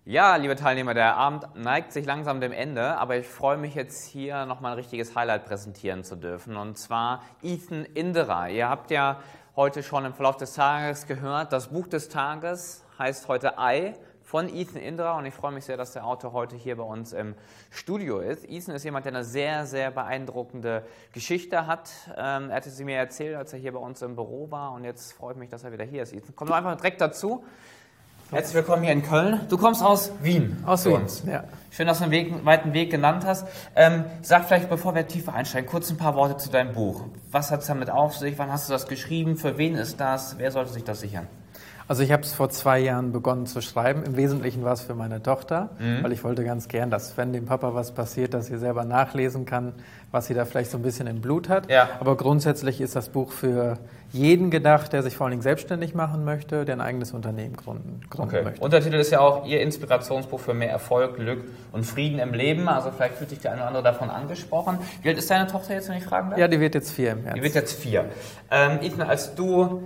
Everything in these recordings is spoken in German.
Ja, liebe Teilnehmer, der Abend neigt sich langsam dem Ende, aber ich freue mich jetzt hier nochmal ein richtiges Highlight präsentieren zu dürfen, und zwar Ethan Inderer. Ihr habt ja heute schon im Verlauf des Tages gehört, das Buch des Tages heißt heute I von Ethan Inderer, und ich freue mich sehr, dass der Autor heute hier bei uns im Studio ist. Ethan ist jemand, der eine sehr, sehr beeindruckende Geschichte hat. Er hatte sie mir erzählt, als er hier bei uns im Büro war, und jetzt freut mich, dass er wieder hier ist. Ethan, komm doch einfach direkt dazu. Herzlich willkommen hier in Köln. Du kommst aus Wien. Aus Wien, ja. Schön, dass du einen weiten Weg genannt hast. Sag vielleicht, bevor wir tiefer einsteigen, kurz ein paar Worte zu deinem Buch. Was hat es damit auf sich? Wann hast du das geschrieben? Für wen ist das? Wer sollte sich das sichern? Also ich habe es vor 2 Jahren begonnen zu schreiben. Im Wesentlichen war es für meine Tochter, weil ich wollte ganz gern, dass, wenn dem Papa was passiert, dass sie selber nachlesen kann, was sie da vielleicht so ein bisschen im Blut hat. Ja. Aber grundsätzlich ist das Buch für jeden gedacht, der sich vor allen Dingen selbstständig machen möchte, der ein eigenes Unternehmen gründen möchte. Untertitel ist ja auch Ihr Inspirationsbuch für mehr Erfolg, Glück und Frieden im Leben. Also vielleicht fühlt sich der eine oder andere davon angesprochen. Wie alt ist deine Tochter jetzt, wenn ich fragen darf? Ja, die wird jetzt 4 im März. Die wird jetzt 4. Ethan, als du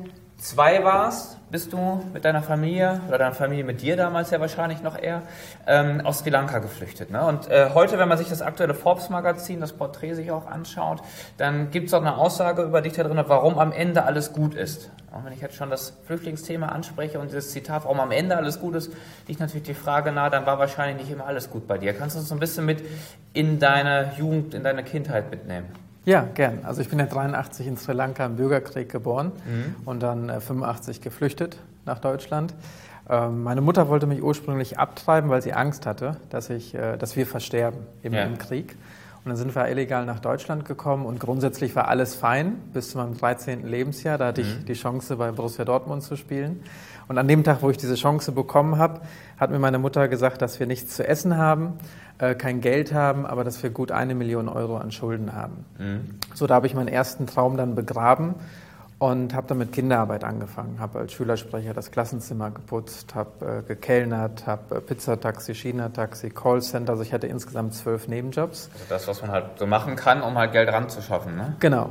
2 warst, bist du mit deiner Familie, oder deiner Familie mit dir damals ja wahrscheinlich noch eher, aus Sri Lanka geflüchtet. Ne? Und heute, wenn man sich das aktuelle Forbes-Magazin, das Porträt sich auch anschaut, dann gibt es auch eine Aussage über dich da drin, warum am Ende alles gut ist. Und wenn ich jetzt schon das Flüchtlingsthema anspreche und dieses Zitat, warum am Ende alles gut ist, liegt natürlich die Frage nahe, dann war wahrscheinlich nicht immer alles gut bei dir. Kannst du uns so ein bisschen mit in deine Jugend, in deine Kindheit mitnehmen? Ja, gern. Also ich bin ja 83 in Sri Lanka im Bürgerkrieg geboren und dann 85 geflüchtet nach Deutschland. Meine Mutter wollte mich ursprünglich abtreiben, weil sie Angst hatte, dass wir versterben im Krieg. Und dann sind wir illegal nach Deutschland gekommen, und grundsätzlich war alles fein bis zu meinem 13. Lebensjahr. Da hatte ich die Chance, bei Borussia Dortmund zu spielen. Und an dem Tag, wo ich diese Chance bekommen habe, hat mir meine Mutter gesagt, dass wir nichts zu essen haben, kein Geld haben, aber dass wir gut 1 Million Euro an Schulden haben. So, da habe ich meinen ersten Traum dann begraben und habe dann mit Kinderarbeit angefangen. Habe als Schülersprecher das Klassenzimmer geputzt, habe gekellnert, habe Pizzataxi, China-Taxi, Callcenter. Also ich hatte insgesamt 12 Nebenjobs. Also das, was man halt so machen kann, um halt Geld ranzuschaffen, ne? Genau.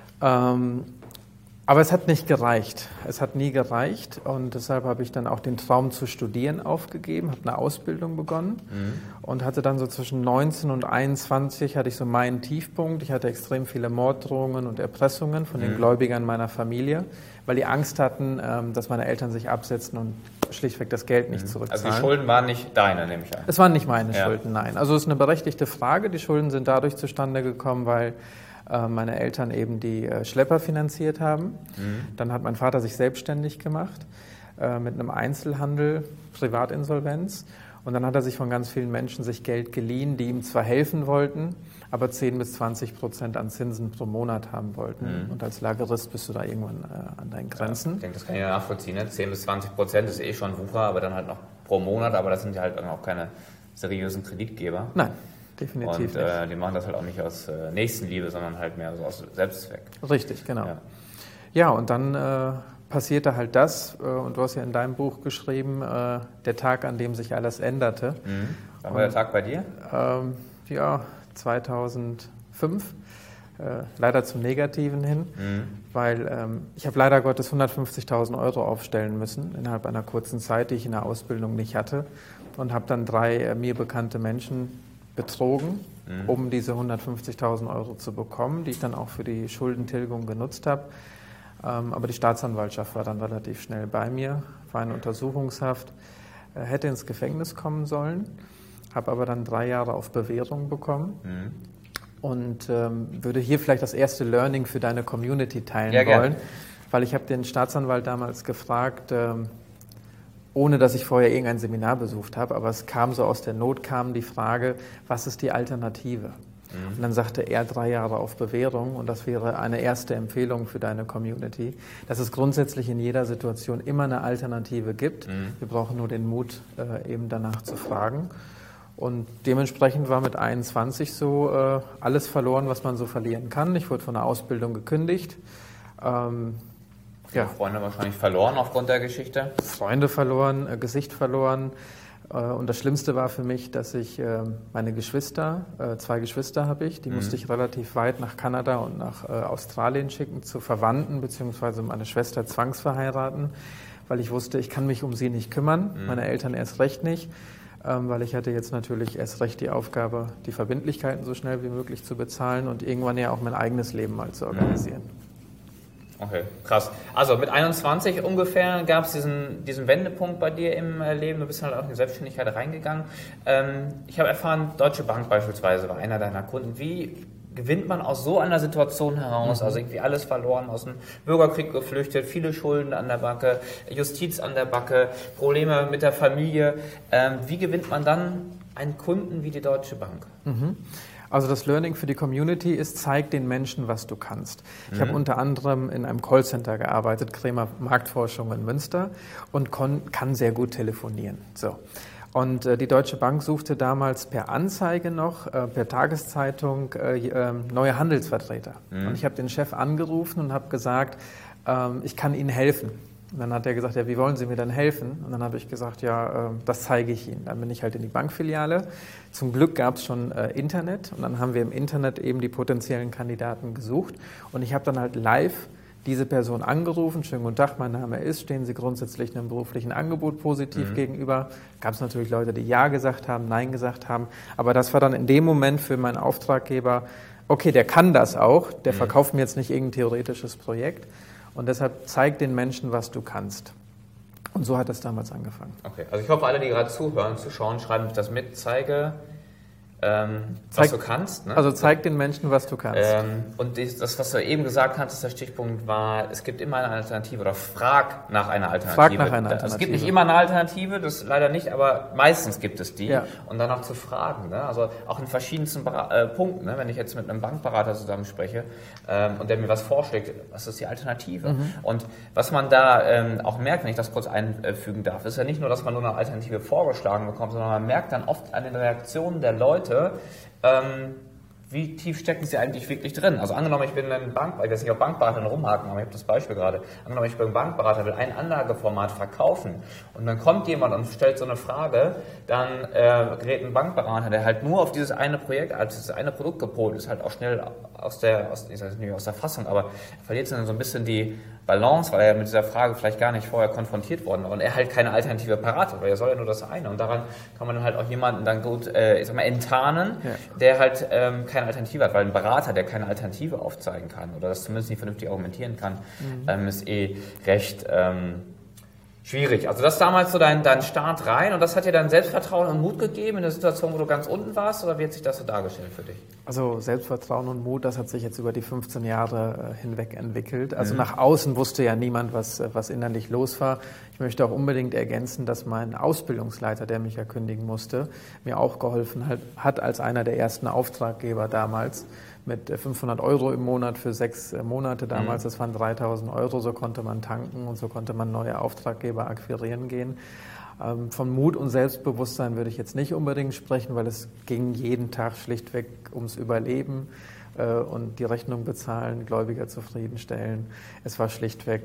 Aber es hat nicht gereicht. Es hat nie gereicht, und deshalb habe ich dann auch den Traum zu studieren aufgegeben, habe eine Ausbildung begonnen und hatte dann so zwischen 19 und 21 hatte ich so meinen Tiefpunkt. Ich hatte extrem viele Morddrohungen und Erpressungen von den Gläubigern meiner Familie, weil die Angst hatten, dass meine Eltern sich absetzen und schlichtweg das Geld nicht zurückzahlen. Also die Schulden waren nicht deine, nehme ich an. Es waren nicht meine Schulden, nein. Also es ist eine berechtigte Frage. Die Schulden sind dadurch zustande gekommen, weil meine Eltern eben die Schlepper finanziert haben. Dann hat mein Vater sich selbstständig gemacht mit einem Einzelhandel, Privatinsolvenz. Und dann hat er sich von ganz vielen Menschen sich Geld geliehen, die ihm zwar helfen wollten, aber 10-20% an Zinsen pro Monat haben wollten. Und als Lagerist bist du da irgendwann an deinen Grenzen. Ja, ich denke, das kann ich nachvollziehen. Ne? 10-20% ist eh schon Wucher, aber dann halt noch pro Monat. Aber das sind ja halt auch keine seriösen Kreditgeber. Nein. Definitiv und nicht. Die machen das halt auch nicht aus Nächstenliebe, sondern halt mehr so aus Selbstzweck. Richtig, genau. Ja, und dann passierte halt das, und du hast ja in deinem Buch geschrieben, der Tag, an dem sich alles änderte. Wann war der Tag bei dir? 2005. Leider zum Negativen hin, weil ich habe leider Gottes 150.000 Euro aufstellen müssen innerhalb einer kurzen Zeit, die ich in der Ausbildung nicht hatte, und habe dann 3 mir bekannte Menschen betrogen, um diese 150.000 Euro zu bekommen, die ich dann auch für die Schuldentilgung genutzt habe. Aber die Staatsanwaltschaft war dann relativ schnell bei mir, war in Untersuchungshaft, hätte ins Gefängnis kommen sollen, habe aber dann 3 Jahre auf Bewährung bekommen und würde hier vielleicht das erste Learning für deine Community teilen wollen, weil ich habe den Staatsanwalt damals gefragt, ohne dass ich vorher irgendein Seminar besucht habe, aber es kam so aus der Not, kam die Frage, was ist die Alternative? Und dann sagte er 3 Jahre auf Bewährung, und das wäre eine erste Empfehlung für deine Community, dass es grundsätzlich in jeder Situation immer eine Alternative gibt. Wir brauchen nur den Mut, eben danach zu fragen. Und dementsprechend war mit 21 so alles verloren, was man so verlieren kann. Ich wurde von der Ausbildung gekündigt. Freunde wahrscheinlich verloren aufgrund der Geschichte? Freunde verloren, Gesicht verloren. Und das Schlimmste war für mich, dass ich meine Geschwister, 2 Geschwister habe ich, die musste ich relativ weit nach Kanada und nach Australien schicken, zu Verwandten, beziehungsweise meine Schwester zwangsverheiraten, weil ich wusste, ich kann mich um sie nicht kümmern, meine Eltern erst recht nicht. weil ich hatte jetzt natürlich erst recht die Aufgabe, die Verbindlichkeiten so schnell wie möglich zu bezahlen und irgendwann ja auch mein eigenes Leben mal zu organisieren. Okay, krass. Also mit 21 ungefähr gab es diesen Wendepunkt bei dir im Leben. Du bist halt auch in die Selbstständigkeit reingegangen. Ich habe erfahren, Deutsche Bank beispielsweise war einer deiner Kunden. Wie gewinnt man aus so einer Situation heraus? Also irgendwie alles verloren, aus dem Bürgerkrieg geflüchtet, viele Schulden an der Backe, Justiz an der Backe, Probleme mit der Familie. Wie gewinnt man dann einen Kunden wie die Deutsche Bank? Also das Learning für die Community ist, zeig den Menschen, was du kannst. Ich habe unter anderem in einem Callcenter gearbeitet, Kremer Marktforschung in Münster, und kann sehr gut telefonieren. So. Und die Deutsche Bank suchte damals per Anzeige noch, per Tageszeitung, neue Handelsvertreter. Und ich habe den Chef angerufen und habe gesagt, ich kann Ihnen helfen. Und dann hat er gesagt, ja, wie wollen Sie mir denn helfen? Und dann habe ich gesagt, ja, das zeige ich Ihnen. Dann bin ich halt in die Bankfiliale. Zum Glück gab es schon Internet und dann haben wir im Internet eben die potenziellen Kandidaten gesucht. Und ich habe dann halt live diese Person angerufen. Schönen guten Tag, mein Name ist. Stehen Sie grundsätzlich einem beruflichen Angebot positiv gegenüber? Gab es natürlich Leute, die Ja gesagt haben, Nein gesagt haben. Aber das war dann in dem Moment für meinen Auftraggeber, okay, der kann das auch. Der verkauft mir jetzt nicht irgendein theoretisches Projekt. Und deshalb zeig den Menschen, was du kannst. Und so hat das damals angefangen. Okay, also ich hoffe, alle, die gerade zuhören, zuschauen, schreiben sich das mit. Zeige, was du kannst. Ne? Also zeig den Menschen, was du kannst. Und das, was du eben gesagt hast, der Stichpunkt war, es gibt immer eine Alternative oder frag nach einer Alternative. Frag nach einer Alternative. Also es gibt nicht immer eine Alternative, das leider nicht, aber meistens gibt es die. Ja. Und dann auch zu fragen. Ne? Also auch in verschiedensten Punkten. Ne? Wenn ich jetzt mit einem Bankberater zusammen spreche und der mir was vorschlägt, was ist die Alternative? Und was man da auch merkt, wenn ich das kurz einfügen darf, ist ja nicht nur, dass man nur eine Alternative vorgeschlagen bekommt, sondern man merkt dann oft an den Reaktionen der Leute, wie tief stecken sie eigentlich wirklich drin? Also angenommen, ich bin ein Bankberater, ich weiß nicht, ob Bankberater rumhaken, aber ich habe das Beispiel gerade. Angenommen, ich bin ein Bankberater, will ein Anlageformat verkaufen und dann kommt jemand und stellt so eine Frage, dann gerät ein Bankberater, der halt nur auf dieses eine Projekt, als dieses eine Produkt gepolt ist, halt auch schnell ich sage nicht aus der Fassung, aber verliert dann so ein bisschen die Balance, weil er mit dieser Frage vielleicht gar nicht vorher konfrontiert worden war und er halt keine Alternative parat hat, weil er soll ja nur das eine. Und daran kann man dann halt auch jemanden dann gut, enttarnen, der halt keine Alternative hat, weil ein Berater, der keine Alternative aufzeigen kann oder das zumindest nicht vernünftig argumentieren kann, ist recht schwierig. Also das ist damals so dein Start rein und das hat dir dann Selbstvertrauen und Mut gegeben in der Situation, wo du ganz unten warst, oder wie hat sich das so dargestellt für dich? Also Selbstvertrauen und Mut, das hat sich jetzt über die 15 Jahre hinweg entwickelt. Also nach außen wusste ja niemand, was innerlich los war. Ich möchte auch unbedingt ergänzen, dass mein Ausbildungsleiter, der mich ja kündigen musste, mir auch geholfen hat als einer der ersten Auftraggeber damals mit 500 € im Monat für 6 Monate damals. Das waren 3.000 €, so konnte man tanken und so konnte man neue Auftraggeber akquirieren gehen. Von Mut und Selbstbewusstsein würde ich jetzt nicht unbedingt sprechen, weil es ging jeden Tag schlichtweg ums Überleben und die Rechnung bezahlen, Gläubiger zufriedenstellen. Es war schlichtweg,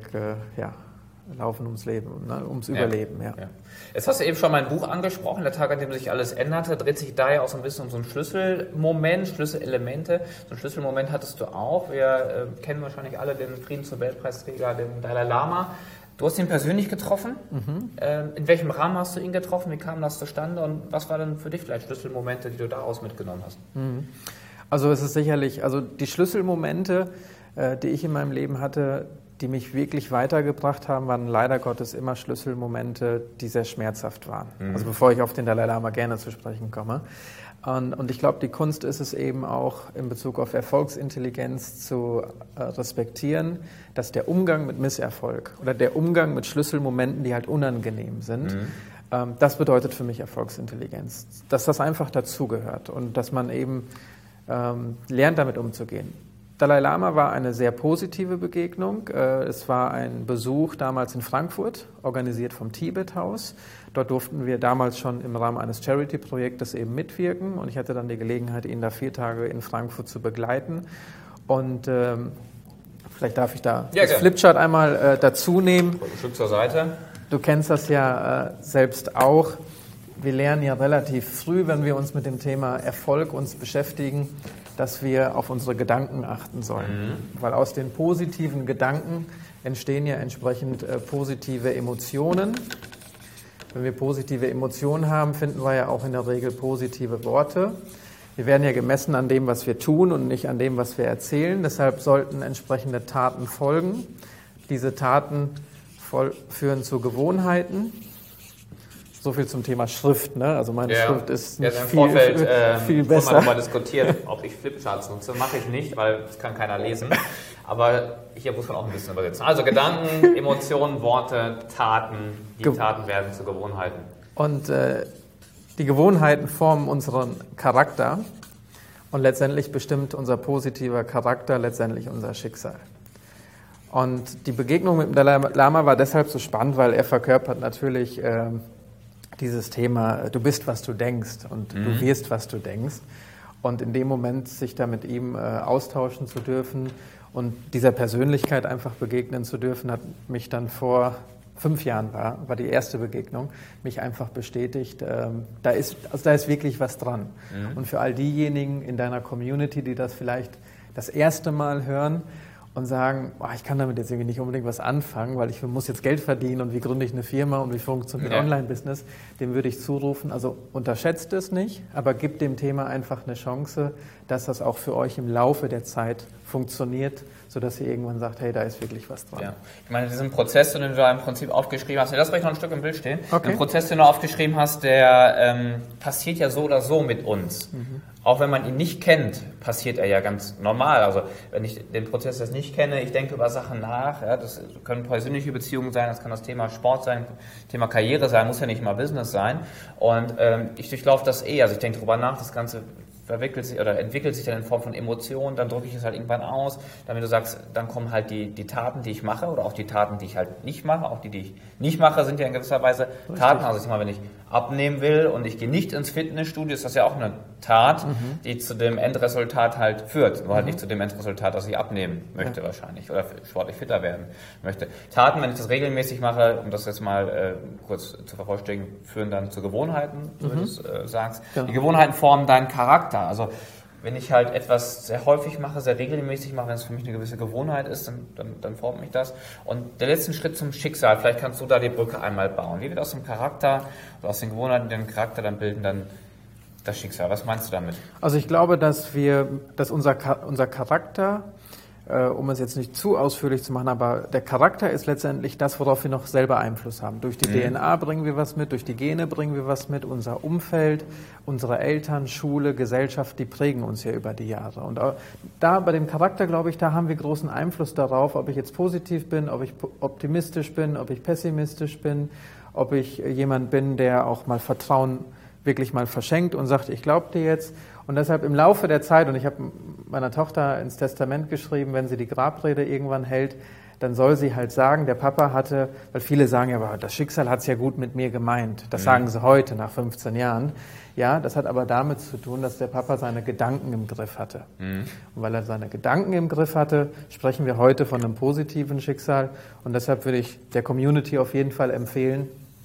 Laufen ums Leben, ne? Ums Überleben. Ja. Jetzt hast du eben schon mein Buch angesprochen, der Tag, an dem sich alles änderte, dreht sich da ja auch so ein bisschen um so einen Schlüsselmoment, Schlüsselelemente. So einen Schlüsselmoment hattest du auch. Wir kennen wahrscheinlich alle den Friedensnobelpreisträger, den Dalai Lama. Du hast ihn persönlich getroffen. In welchem Rahmen hast du ihn getroffen? Wie kam das zustande? Und was waren denn für dich vielleicht Schlüsselmomente, die du daraus mitgenommen hast? Also es ist sicherlich, die Schlüsselmomente, die ich in meinem Leben hatte, die mich wirklich weitergebracht haben, waren leider Gottes immer Schlüsselmomente, die sehr schmerzhaft waren. Also bevor ich auf den Dalai Lama gerne zu sprechen komme. Und ich glaube, die Kunst ist es eben auch in Bezug auf Erfolgsintelligenz zu respektieren, dass der Umgang mit Misserfolg oder der Umgang mit Schlüsselmomenten, die halt unangenehm sind, das bedeutet für mich Erfolgsintelligenz. Dass das einfach dazugehört und dass man eben lernt, damit umzugehen. Dalai Lama war eine sehr positive Begegnung. Es war ein Besuch damals in Frankfurt, organisiert vom Tibet-Haus. Dort durften wir damals schon im Rahmen eines Charity-Projektes eben mitwirken und ich hatte dann die Gelegenheit, ihn da 4 Tage in Frankfurt zu begleiten. Und vielleicht darf ich da das Flipchart einmal dazu nehmen. Ein Stück zur Seite. Du kennst das ja selbst auch. Wir lernen ja relativ früh, wenn wir uns mit dem Thema Erfolg uns beschäftigen, dass wir auf unsere Gedanken achten sollen. Weil aus den positiven Gedanken entstehen ja entsprechend positive Emotionen. Wenn wir positive Emotionen haben, finden wir ja auch in der Regel positive Worte. Wir werden ja gemessen an dem, was wir tun und nicht an dem, was wir erzählen. Deshalb sollten entsprechende Taten folgen. Diese Taten führen zu Gewohnheiten. So viel zum Thema Schrift, ne? Also meine Schrift ist nicht viel besser. Wir haben mal diskutiert, ob ich Flipcharts nutze. Mache ich nicht, weil das kann keiner lesen. Aber hier muss man auch ein bisschen übersetzen. Also Gedanken, Emotionen, Worte, Taten. Die Taten werden zu Gewohnheiten. Und die Gewohnheiten formen unseren Charakter. Und letztendlich bestimmt unser positiver Charakter letztendlich unser Schicksal. Und die Begegnung mit dem Dalai Lama war deshalb so spannend, weil er verkörpert natürlich dieses Thema, du bist, was du denkst und du wirst, was du denkst. Und in dem Moment sich da mit ihm austauschen zu dürfen und dieser Persönlichkeit einfach begegnen zu dürfen, hat mich dann vor 5 Jahren war die erste Begegnung, mich einfach bestätigt, da ist wirklich was dran. Und für all diejenigen in deiner Community, die das vielleicht das erste Mal hören, und sagen, ich kann damit jetzt irgendwie nicht unbedingt was anfangen, weil ich muss jetzt Geld verdienen und wie gründe ich eine Firma und wie funktioniert Online-Business, dem würde ich zurufen, also unterschätzt es nicht, aber gebt dem Thema einfach eine Chance, dass das auch für euch im Laufe der Zeit funktioniert, sodass ihr irgendwann sagt, hey, da ist wirklich was dran. Ja. Ich meine, diesen Prozess, den du da im Prinzip aufgeschrieben hast, lass vielleicht noch ein Stück im Bild stehen, okay. Den Prozess, den du aufgeschrieben hast, der passiert ja so oder so mit uns. Auch wenn man ihn nicht kennt, passiert er ja ganz normal. Also wenn ich den Prozess jetzt nicht kenne, ich denke über Sachen nach, ja, das können persönliche Beziehungen sein, das kann das Thema Sport sein, Thema Karriere sein, muss ja nicht mal Business sein. Und ich durchlaufe das also ich denke darüber nach, das Ganze verwickelt sich oder entwickelt sich dann in Form von Emotionen, dann drücke ich es halt irgendwann aus, damit du sagst, dann kommen halt die Taten, die ich mache oder auch die Taten, die ich halt nicht mache, auch die ich nicht mache, sind ja in gewisser Weise Taten. Also ich sag mal, wenn ich abnehmen will und ich gehe nicht ins Fitnessstudio, ist das ja auch eine Tat, die zu dem Endresultat halt führt, nur halt nicht zu dem Endresultat, dass ich abnehmen möchte wahrscheinlich oder sportlich fitter werden möchte. Taten, wenn ich das regelmäßig mache, um das jetzt mal kurz zu vervollständigen, führen dann zu Gewohnheiten, so wie du es sagst. Genau. Die Gewohnheiten formen deinen Charakter. Also wenn ich halt etwas sehr häufig mache, sehr regelmäßig mache, wenn es für mich eine gewisse Gewohnheit ist, dann formt mich das. Und der letzte Schritt zum Schicksal, vielleicht kannst du da die Brücke einmal bauen. Wie wird aus dem Charakter, oder aus den Gewohnheiten, den Charakter dann bilden, dann das Schicksal? Was meinst du damit? Also ich glaube, dass unser Charakter, um es jetzt nicht zu ausführlich zu machen, aber der Charakter ist letztendlich das, worauf wir noch selber Einfluss haben. Durch die DNA bringen wir was mit, durch die Gene bringen wir was mit, unser Umfeld, unsere Eltern, Schule, Gesellschaft, die prägen uns ja über die Jahre. Und da bei dem Charakter, glaube ich, da haben wir großen Einfluss darauf, ob ich jetzt positiv bin, ob ich optimistisch bin, ob ich pessimistisch bin, ob ich jemand bin, der auch mal Vertrauen wirklich mal verschenkt und sagt, ich glaube dir jetzt. Und deshalb im Laufe der Zeit, und ich habe meiner Tochter ins Testament geschrieben, wenn sie die Grabrede irgendwann hält, dann soll sie halt sagen, der Papa hatte, weil viele sagen ja, aber das Schicksal hat es ja gut mit mir gemeint. Das sagen sie heute nach 15 Jahren. Ja, das hat aber damit zu tun, dass der Papa seine Gedanken im Griff hatte. Und weil er seine Gedanken im Griff hatte, sprechen wir heute von einem positiven Schicksal. Und deshalb würde ich der Community auf jeden Fall empfehlen,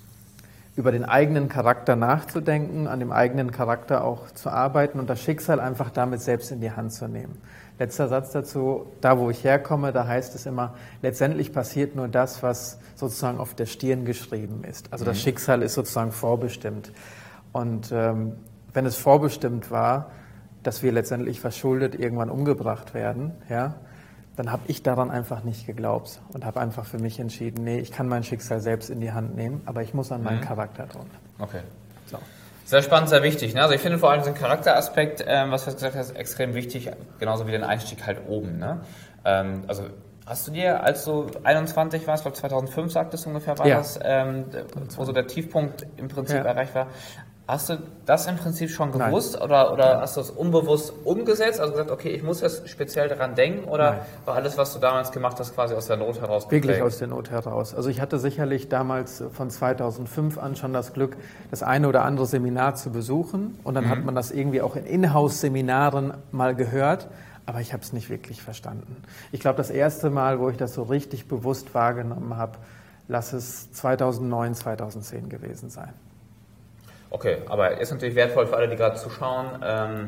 über den eigenen Charakter nachzudenken, an dem eigenen Charakter auch zu arbeiten und das Schicksal einfach damit selbst in die Hand zu nehmen. Letzter Satz dazu, da wo ich herkomme, da heißt es immer, letztendlich passiert nur das, was sozusagen auf der Stirn geschrieben ist. Also das Schicksal ist sozusagen vorbestimmt. Und wenn es vorbestimmt war, dass wir letztendlich verschuldet irgendwann umgebracht werden, ja, dann habe ich daran einfach nicht geglaubt und habe einfach für mich entschieden, nee, ich kann mein Schicksal selbst in die Hand nehmen, aber ich muss an meinen Charakter tun. Okay. So. Sehr spannend, sehr wichtig. Ne? Also ich finde vor allem diesen Charakteraspekt, was du gesagt hast, extrem wichtig, genauso wie den Einstieg halt oben. Ne? Also hast du dir, als du 21 warst, ich glaube 2005 sagtest du ungefähr, war das, wo so der Tiefpunkt im Prinzip erreicht war, hast du das im Prinzip schon gewusst oder hast du es unbewusst umgesetzt? Also gesagt, okay, ich muss jetzt speziell daran denken oder war alles, was du damals gemacht hast, quasi aus der Not heraus? Wirklich aus der Not heraus. Also ich hatte sicherlich damals von 2005 an schon das Glück, das eine oder andere Seminar zu besuchen und dann hat man das irgendwie auch in Inhouse-Seminaren mal gehört, aber ich habe es nicht wirklich verstanden. Ich glaube, das erste Mal, wo ich das so richtig bewusst wahrgenommen habe, lass es 2009, 2010 gewesen sein. Okay, aber ist natürlich wertvoll für alle, die gerade zuschauen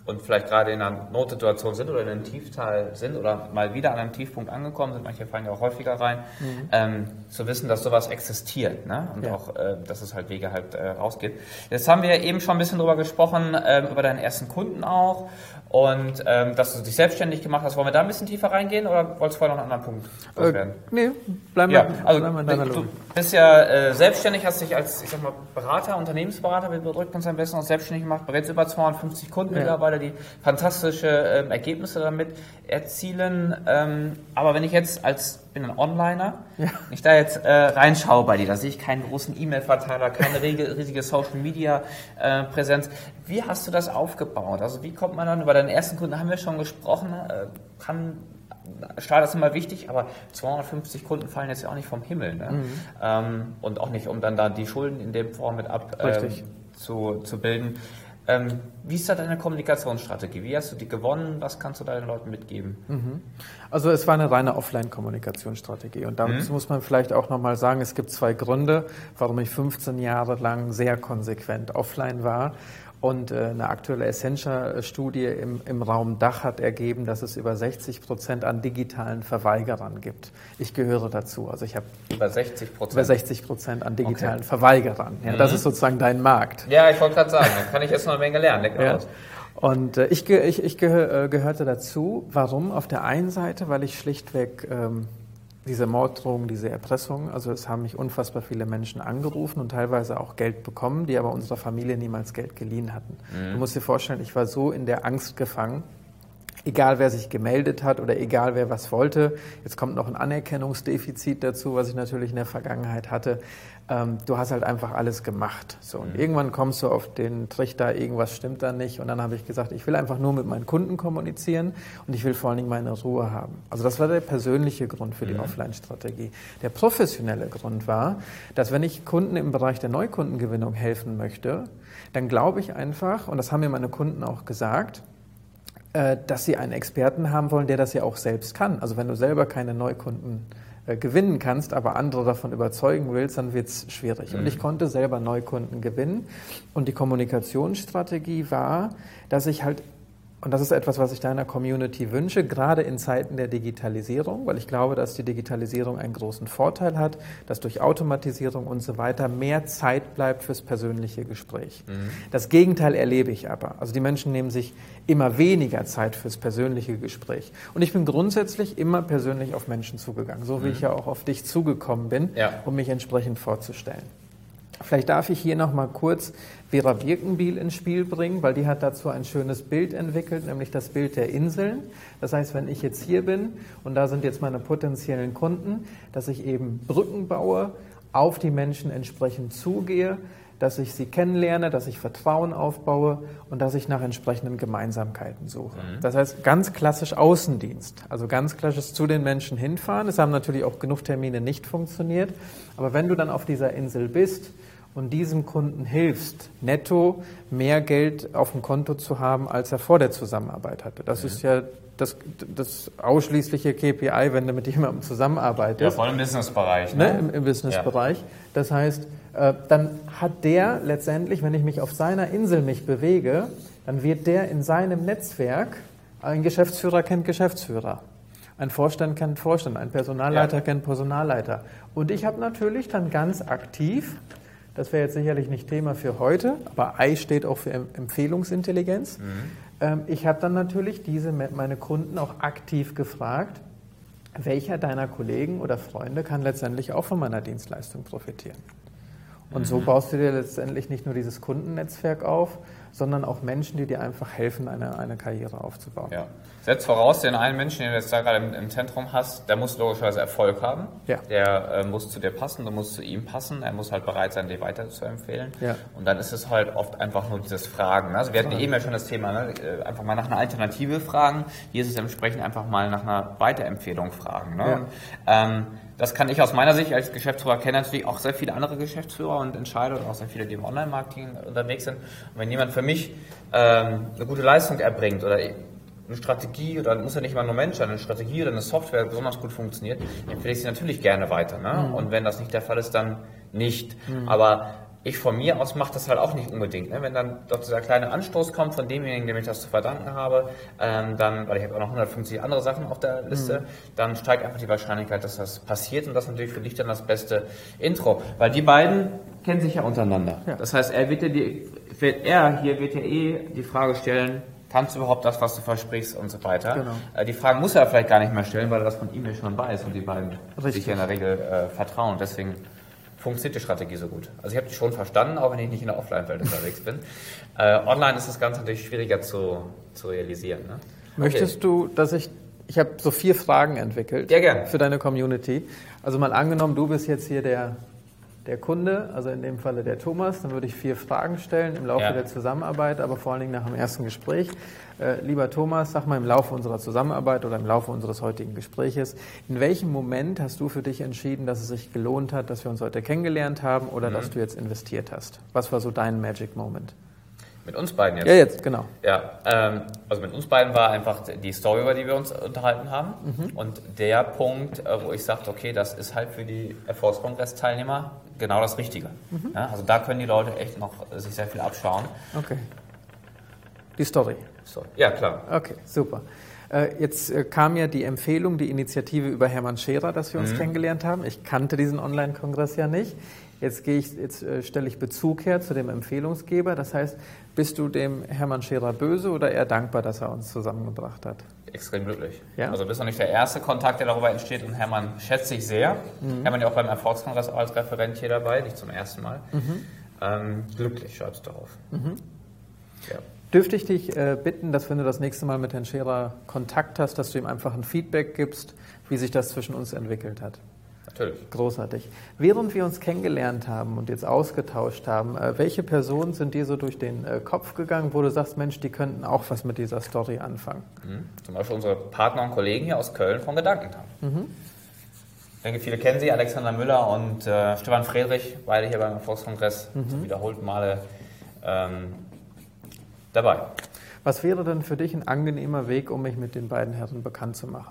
und vielleicht gerade in einer Notsituation sind oder in einem Tieftal sind oder mal wieder an einem Tiefpunkt angekommen sind, manche fallen ja auch häufiger rein, zu wissen, dass sowas existiert, ne? Und auch, dass es halt Wege halt rausgibt. Jetzt haben wir eben schon ein bisschen drüber gesprochen, über deinen ersten Kunden auch und dass du dich selbstständig gemacht hast. Wollen wir da ein bisschen tiefer reingehen oder wolltest du vorher noch einen anderen Punkt loswerden? Nee, bleiben wir in deiner Du Logik. bist ja selbstständig, hast dich als, ich sag mal, Berater, Unternehmensberater, wir drücken uns am besten auch selbstständig gemacht, bereits über 250 Kunden mittlerweile, die fantastische Ergebnisse damit erzielen. Aber wenn ich jetzt bin ein Onliner, wenn ich da jetzt reinschaue bei dir, da sehe ich keinen großen E-Mail-Verteiler, keine riesige Social-Media-Präsenz. Wie hast du das aufgebaut? Also wie kommt man dann, über deinen ersten Kunden haben wir schon gesprochen, Start ist immer wichtig, aber 250 Kunden fallen jetzt ja auch nicht vom Himmel. Ne? Und auch nicht, um dann da die Schulden in dem Form mit zu bilden. Wie ist da deine Kommunikationsstrategie? Wie hast du die gewonnen? Was kannst du deinen Leuten mitgeben? Also es war eine reine Offline-Kommunikationsstrategie und dazu muss man vielleicht auch nochmal sagen, es gibt 2 Gründe, warum ich 15 Jahre lang sehr konsequent offline war. Und eine aktuelle Essentia-Studie im Raum Dach hat ergeben, dass es über 60% an digitalen Verweigerern gibt. Ich gehöre dazu. Also ich habe über 60%? Über 60% an digitalen Verweigerern. Ja, das ist sozusagen dein Markt. Ja, ich wollte gerade sagen, da kann ich jetzt noch eine Menge lernen. Und ich gehörte dazu. Warum? Auf der einen Seite, weil ich schlichtweg diese Morddrohung, diese Erpressung, also es haben mich unfassbar viele Menschen angerufen und teilweise auch Geld bekommen, die aber unserer Familie niemals Geld geliehen hatten. Du musst dir vorstellen, ich war so in der Angst gefangen, egal wer sich gemeldet hat oder egal wer was wollte. Jetzt kommt noch ein Anerkennungsdefizit dazu, was ich natürlich in der Vergangenheit hatte. Du hast halt einfach alles gemacht. So, und irgendwann kommst du auf den Trichter, irgendwas stimmt da nicht. Und dann habe ich gesagt, ich will einfach nur mit meinen Kunden kommunizieren und ich will vor allen Dingen meine Ruhe haben. Also das war der persönliche Grund für die Offline-Strategie. Der professionelle Grund war, dass wenn ich Kunden im Bereich der Neukundengewinnung helfen möchte, dann glaube ich einfach, und das haben mir meine Kunden auch gesagt, dass sie einen Experten haben wollen, der das ja auch selbst kann. Also wenn du selber keine Neukunden gewinnen kannst, aber andere davon überzeugen willst, dann wird es schwierig. Und ich konnte selber Neukunden gewinnen. Und die Kommunikationsstrategie war, dass ich halt, und das ist etwas, was ich deiner Community wünsche, gerade in Zeiten der Digitalisierung, weil ich glaube, dass die Digitalisierung einen großen Vorteil hat, dass durch Automatisierung und so weiter mehr Zeit bleibt fürs persönliche Gespräch. Das Gegenteil erlebe ich aber. Also die Menschen nehmen sich immer weniger Zeit fürs persönliche Gespräch. Und ich bin grundsätzlich immer persönlich auf Menschen zugegangen, so wie ich ja auch auf dich zugekommen bin, um mich entsprechend vorzustellen. Vielleicht darf ich hier noch mal kurz Vera Birkenbiel ins Spiel bringen, weil die hat dazu ein schönes Bild entwickelt, nämlich das Bild der Inseln. Das heißt, wenn ich jetzt hier bin und da sind jetzt meine potenziellen Kunden, dass ich eben Brücken baue, auf die Menschen entsprechend zugehe, dass ich sie kennenlerne, dass ich Vertrauen aufbaue und dass ich nach entsprechenden Gemeinsamkeiten suche. Das heißt, ganz klassisch Außendienst, also ganz klassisch zu den Menschen hinfahren. Es haben natürlich auch genug Termine nicht funktioniert, aber wenn du dann auf dieser Insel bist und diesem Kunden hilfst, netto mehr Geld auf dem Konto zu haben, als er vor der Zusammenarbeit hatte. Das ist ja das ausschließliche KPI, wenn du mit jemandem zusammenarbeitest. Ja, vor allem im Businessbereich. Ne? Im Businessbereich. Das heißt, dann hat der letztendlich, wenn ich mich auf seiner Insel mich bewege, dann wird der in seinem Netzwerk, ein Geschäftsführer kennt Geschäftsführer, ein Vorstand kennt Vorstand, ein Personalleiter kennt Personalleiter. Und ich habe natürlich dann ganz aktiv, das wäre jetzt sicherlich nicht Thema für heute, aber I steht auch für Empfehlungsintelligenz. Ich habe dann natürlich meine Kunden auch aktiv gefragt, welcher deiner Kollegen oder Freunde kann letztendlich auch von meiner Dienstleistung profitieren. Und so baust du dir letztendlich nicht nur dieses Kundennetzwerk auf, sondern auch Menschen, die dir einfach helfen, eine Karriere aufzubauen. Ja. Setzt voraus, den einen Menschen, den du jetzt da gerade im Zentrum hast, der muss logischerweise Erfolg haben. Ja. Der muss zu dir passen, du musst zu ihm passen, er muss halt bereit sein, dir weiter zu empfehlen. Ja. Und dann ist es halt oft einfach nur dieses Fragen. Also wir hatten eben ja schon das Thema, ne? Einfach mal nach einer Alternative fragen. Hier ist es entsprechend einfach mal nach einer Weiterempfehlung fragen. Ne? Ja. Und, das kann ich aus meiner Sicht als Geschäftsführer kennen, natürlich auch sehr viele andere Geschäftsführer und Entscheider und auch sehr viele, die im Online-Marketing unterwegs sind. Und wenn jemand für mich eine gute Leistung erbringt oder eine Strategie, oder muss ja nicht immer nur Mensch sein, eine Strategie oder eine Software besonders gut funktioniert, empfehle ich sie natürlich gerne weiter. Ne? Und wenn das nicht der Fall ist, dann nicht. Aber ich von mir aus mache das halt auch nicht unbedingt. Ne? Wenn dann doch dieser kleine Anstoß kommt von demjenigen, dem ich das zu verdanken habe, dann, weil ich habe auch noch 150 andere Sachen auf der Liste, dann steigt einfach die Wahrscheinlichkeit, dass das passiert und das ist natürlich für dich dann das beste Intro. Weil die beiden kennen sich ja untereinander. Ja. Das heißt, er wird ja die Frage stellen, kannst du überhaupt das, was du versprichst und so weiter. Genau. Die Fragen muss er vielleicht gar nicht mehr stellen, weil er das von ihm schon weiß und die beiden sich ja in der Regel vertrauen. Deswegen funktioniert die Strategie so gut. Also ich habe die schon verstanden, auch wenn ich nicht in der Offline-Welt unterwegs bin. Online ist das Ganze natürlich schwieriger zu realisieren. Ne? Möchtest du, dass ich habe so 4 Fragen entwickelt für deine Community. Also mal angenommen, du bist jetzt hier der Kunde, also in dem Falle der Thomas, dann würde ich 4 Fragen stellen im Laufe der Zusammenarbeit, aber vor allen Dingen nach dem ersten Gespräch. Lieber Thomas, sag mal im Laufe unserer Zusammenarbeit oder im Laufe unseres heutigen Gespräches, in welchem Moment hast du für dich entschieden, dass es sich gelohnt hat, dass wir uns heute kennengelernt haben oder dass du jetzt investiert hast? Was war so dein Magic Moment? Mit uns beiden jetzt? Ja, jetzt, genau. Ja, also mit uns beiden war einfach die Story, über die wir uns unterhalten haben. Und der Punkt, wo ich sagte, okay, das ist halt für die Erfolgskongress-Teilnehmer genau das Richtige. Ja, also da können die Leute echt noch sich sehr viel abschauen. Okay. Die Story. Ja, klar. Okay, super. Jetzt kam ja die Empfehlung, die Initiative über Hermann Scherer, dass wir uns kennengelernt haben. Ich kannte diesen Online-Kongress ja nicht. Jetzt stelle ich Bezug her zu dem Empfehlungsgeber. Das heißt, bist du dem Hermann Scherer böse oder eher dankbar, dass er uns zusammengebracht hat? Extrem glücklich. Ja? Also du bist noch nicht der erste Kontakt, der darüber entsteht und Hermann schätze ich sehr. Hermann ja auch beim Erfolgskongress als Referent hier dabei, nicht zum ersten Mal. Glücklich schreibst du drauf. Ja. Dürfte ich dich bitten, dass wenn du das nächste Mal mit Herrn Scherer Kontakt hast, dass du ihm einfach ein Feedback gibst, wie sich das zwischen uns entwickelt hat? Natürlich. Großartig. Während wir uns kennengelernt haben und jetzt ausgetauscht haben, welche Personen sind dir so durch den Kopf gegangen, wo du sagst, Mensch, die könnten auch was mit dieser Story anfangen? Zum Beispiel unsere Partner und Kollegen hier aus Köln von Gedankentank. Ich denke, viele kennen sie, Alexander Müller und Stefan Friedrich, beide hier beim Erfolgskongress zum wiederholten Male dabei. Was wäre denn für dich ein angenehmer Weg, um mich mit den beiden Herren bekannt zu machen?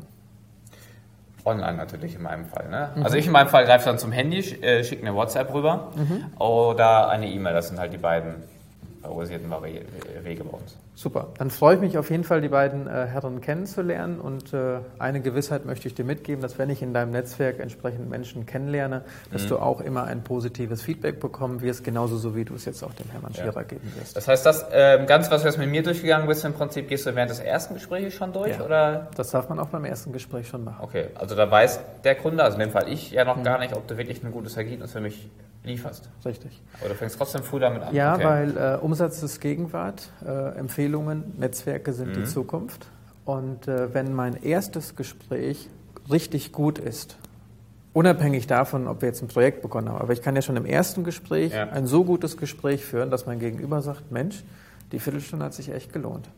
Online natürlich in meinem Fall. Ne? Also ich in meinem Fall greife dann zum Handy, schicke eine WhatsApp rüber oder eine E-Mail. Das sind halt die beiden favorisierten Wege bei uns. Super. Dann freue ich mich auf jeden Fall, die beiden Herren kennenzulernen und eine Gewissheit möchte ich dir mitgeben, dass wenn ich in deinem Netzwerk entsprechend Menschen kennenlerne, dass du auch immer ein positives Feedback bekommen wirst, genauso so wie du es jetzt auch dem Hermann Scherer geben wirst. Das heißt, das Ganze, was du jetzt mit mir durchgegangen bist, im Prinzip gehst du während des ersten Gesprächs schon durch? Ja, oder? Das darf man auch beim ersten Gespräch schon machen. Okay, also da weiß der Kunde, also in dem Fall ich, ja noch gar nicht, ob du wirklich ein gutes Ergebnis für mich lieferst. Richtig. Aber du fängst trotzdem früh damit an. Ja, weil Umsatz ist Gegenwart, Empfehlungen, Netzwerke sind die Zukunft. Und wenn mein erstes Gespräch richtig gut ist, unabhängig davon, ob wir jetzt ein Projekt begonnen haben, aber ich kann ja schon im ersten Gespräch ein so gutes Gespräch führen, dass mein Gegenüber sagt, Mensch, die Viertelstunde hat sich echt gelohnt.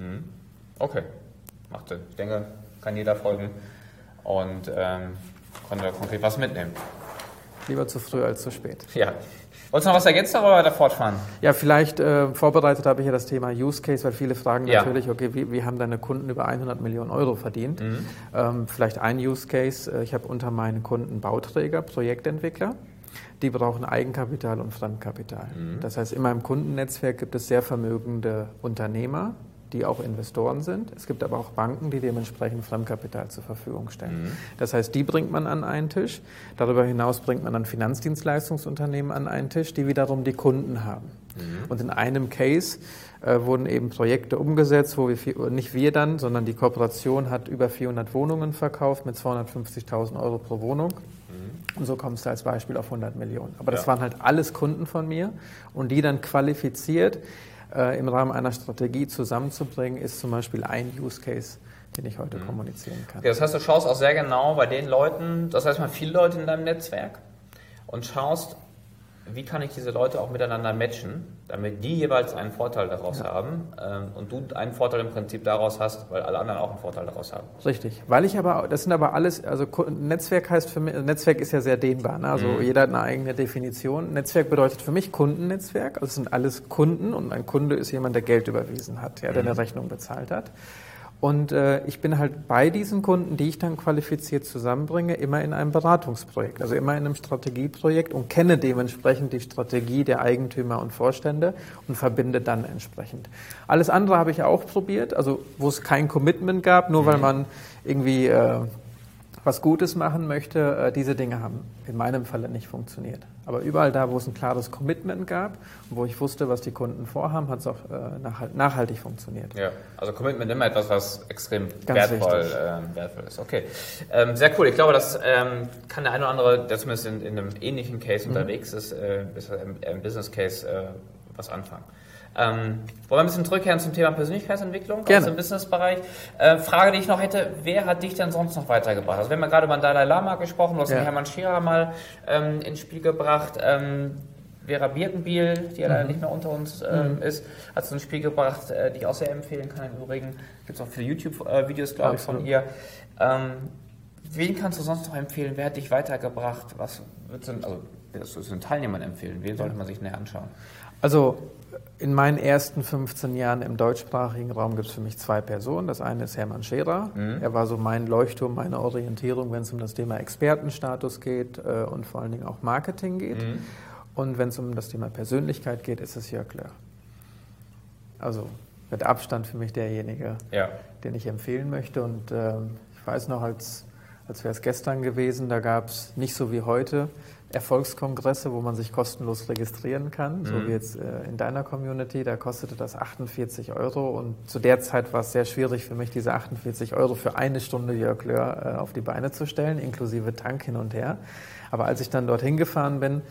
Okay, macht Sinn. Ich denke, kann jeder folgen und konnte da konkret was mitnehmen. Lieber zu früh als zu spät. Ja. Wolltest du noch was ergänzen oder weiter fortfahren? Ja, vielleicht vorbereitet habe ich ja das Thema Use Case, weil viele fragen natürlich, okay, wie haben deine Kunden über 100 Millionen Euro verdient? Vielleicht ein Use Case, ich habe unter meinen Kunden Bauträger, Projektentwickler, die brauchen Eigenkapital und Fremdkapital. Das heißt, in meinem Kundennetzwerk gibt es sehr vermögende Unternehmer, die auch Investoren sind. Es gibt aber auch Banken, die dementsprechend Fremdkapital zur Verfügung stellen. Das heißt, die bringt man an einen Tisch. Darüber hinaus bringt man dann Finanzdienstleistungsunternehmen an einen Tisch, die wiederum die Kunden haben. Und in einem Case wurden eben Projekte umgesetzt, wo nicht wir dann, sondern die Kooperation hat über 400 Wohnungen verkauft mit 250.000 Euro pro Wohnung. Und so kommst du als Beispiel auf 100 Millionen. Aber das waren halt alles Kunden von mir und die dann qualifiziert im Rahmen einer Strategie zusammenzubringen, ist zum Beispiel ein Use Case, den ich heute kommunizieren kann. Ja, das heißt, du schaust auch sehr genau bei den Leuten, das heißt mal viele Leute in deinem Netzwerk und schaust, wie kann ich diese Leute auch miteinander matchen, damit die jeweils einen Vorteil daraus haben und du einen Vorteil im Prinzip daraus hast, weil alle anderen auch einen Vorteil daraus haben. Richtig, weil ich aber, das sind aber alles, also Netzwerk heißt für mich, Netzwerk ist ja sehr dehnbar, ne? Also jeder hat eine eigene Definition. Netzwerk bedeutet für mich Kundennetzwerk, also es sind alles Kunden und ein Kunde ist jemand, der Geld überwiesen hat, der eine Rechnung bezahlt hat. Und ich bin halt bei diesen Kunden, die ich dann qualifiziert zusammenbringe, immer in einem Beratungsprojekt, also immer in einem Strategieprojekt und kenne dementsprechend die Strategie der Eigentümer und Vorstände und verbinde dann entsprechend. Alles andere habe ich auch probiert, also wo es kein Commitment gab, nur weil man irgendwie was Gutes machen möchte, diese Dinge haben in meinem Falle nicht funktioniert. Aber überall da, wo es ein klares Commitment gab und wo ich wusste, was die Kunden vorhaben, hat es auch nachhaltig funktioniert. Ja, also Commitment immer etwas, was extrem wertvoll ist. Okay, sehr cool. Ich glaube, das kann der eine oder andere, der zumindest in einem ähnlichen Case unterwegs ist, im Business Case was anfangen. Wollen wir ein bisschen zurückkehren zum Thema Persönlichkeitsentwicklung aus dem Businessbereich? Frage, die ich noch hätte, wer hat dich denn sonst noch weitergebracht? Also wir haben ja gerade über den Dalai Lama gesprochen, du hast den Hermann Scherer mal ins Spiel gebracht. Vera Birkenbiel, die ja leider nicht mehr unter uns ist, hat es ins Spiel gebracht, die ich auch sehr empfehlen kann. Im Übrigen gibt es auch viele YouTube-Videos, glaube ich, von ihr. Wen kannst du sonst noch empfehlen? Wer hat dich weitergebracht? Was würdest du den Teilnehmern empfehlen? Wen sollte man sich näher anschauen? Also in meinen ersten 15 Jahren im deutschsprachigen Raum gibt es für mich zwei Personen. Das eine ist Hermann Scherer. Er war so mein Leuchtturm, meine Orientierung, wenn es um das Thema Expertenstatus geht und vor allen Dingen auch Marketing geht. Und wenn es um das Thema Persönlichkeit geht, ist es Jörg Löhr. Also mit Abstand für mich derjenige, den ich empfehlen möchte. Und ich weiß noch, als wäre es gestern gewesen, da gab es nicht so wie heute Erfolgskongresse, wo man sich kostenlos registrieren kann, so wie jetzt in deiner Community, da kostete das 48 € und zu der Zeit war es sehr schwierig für mich, diese 48 € für eine Stunde Jörg Löhr auf die Beine zu stellen, inklusive Tank hin und her. Aber als ich dann dorthin gefahren bin,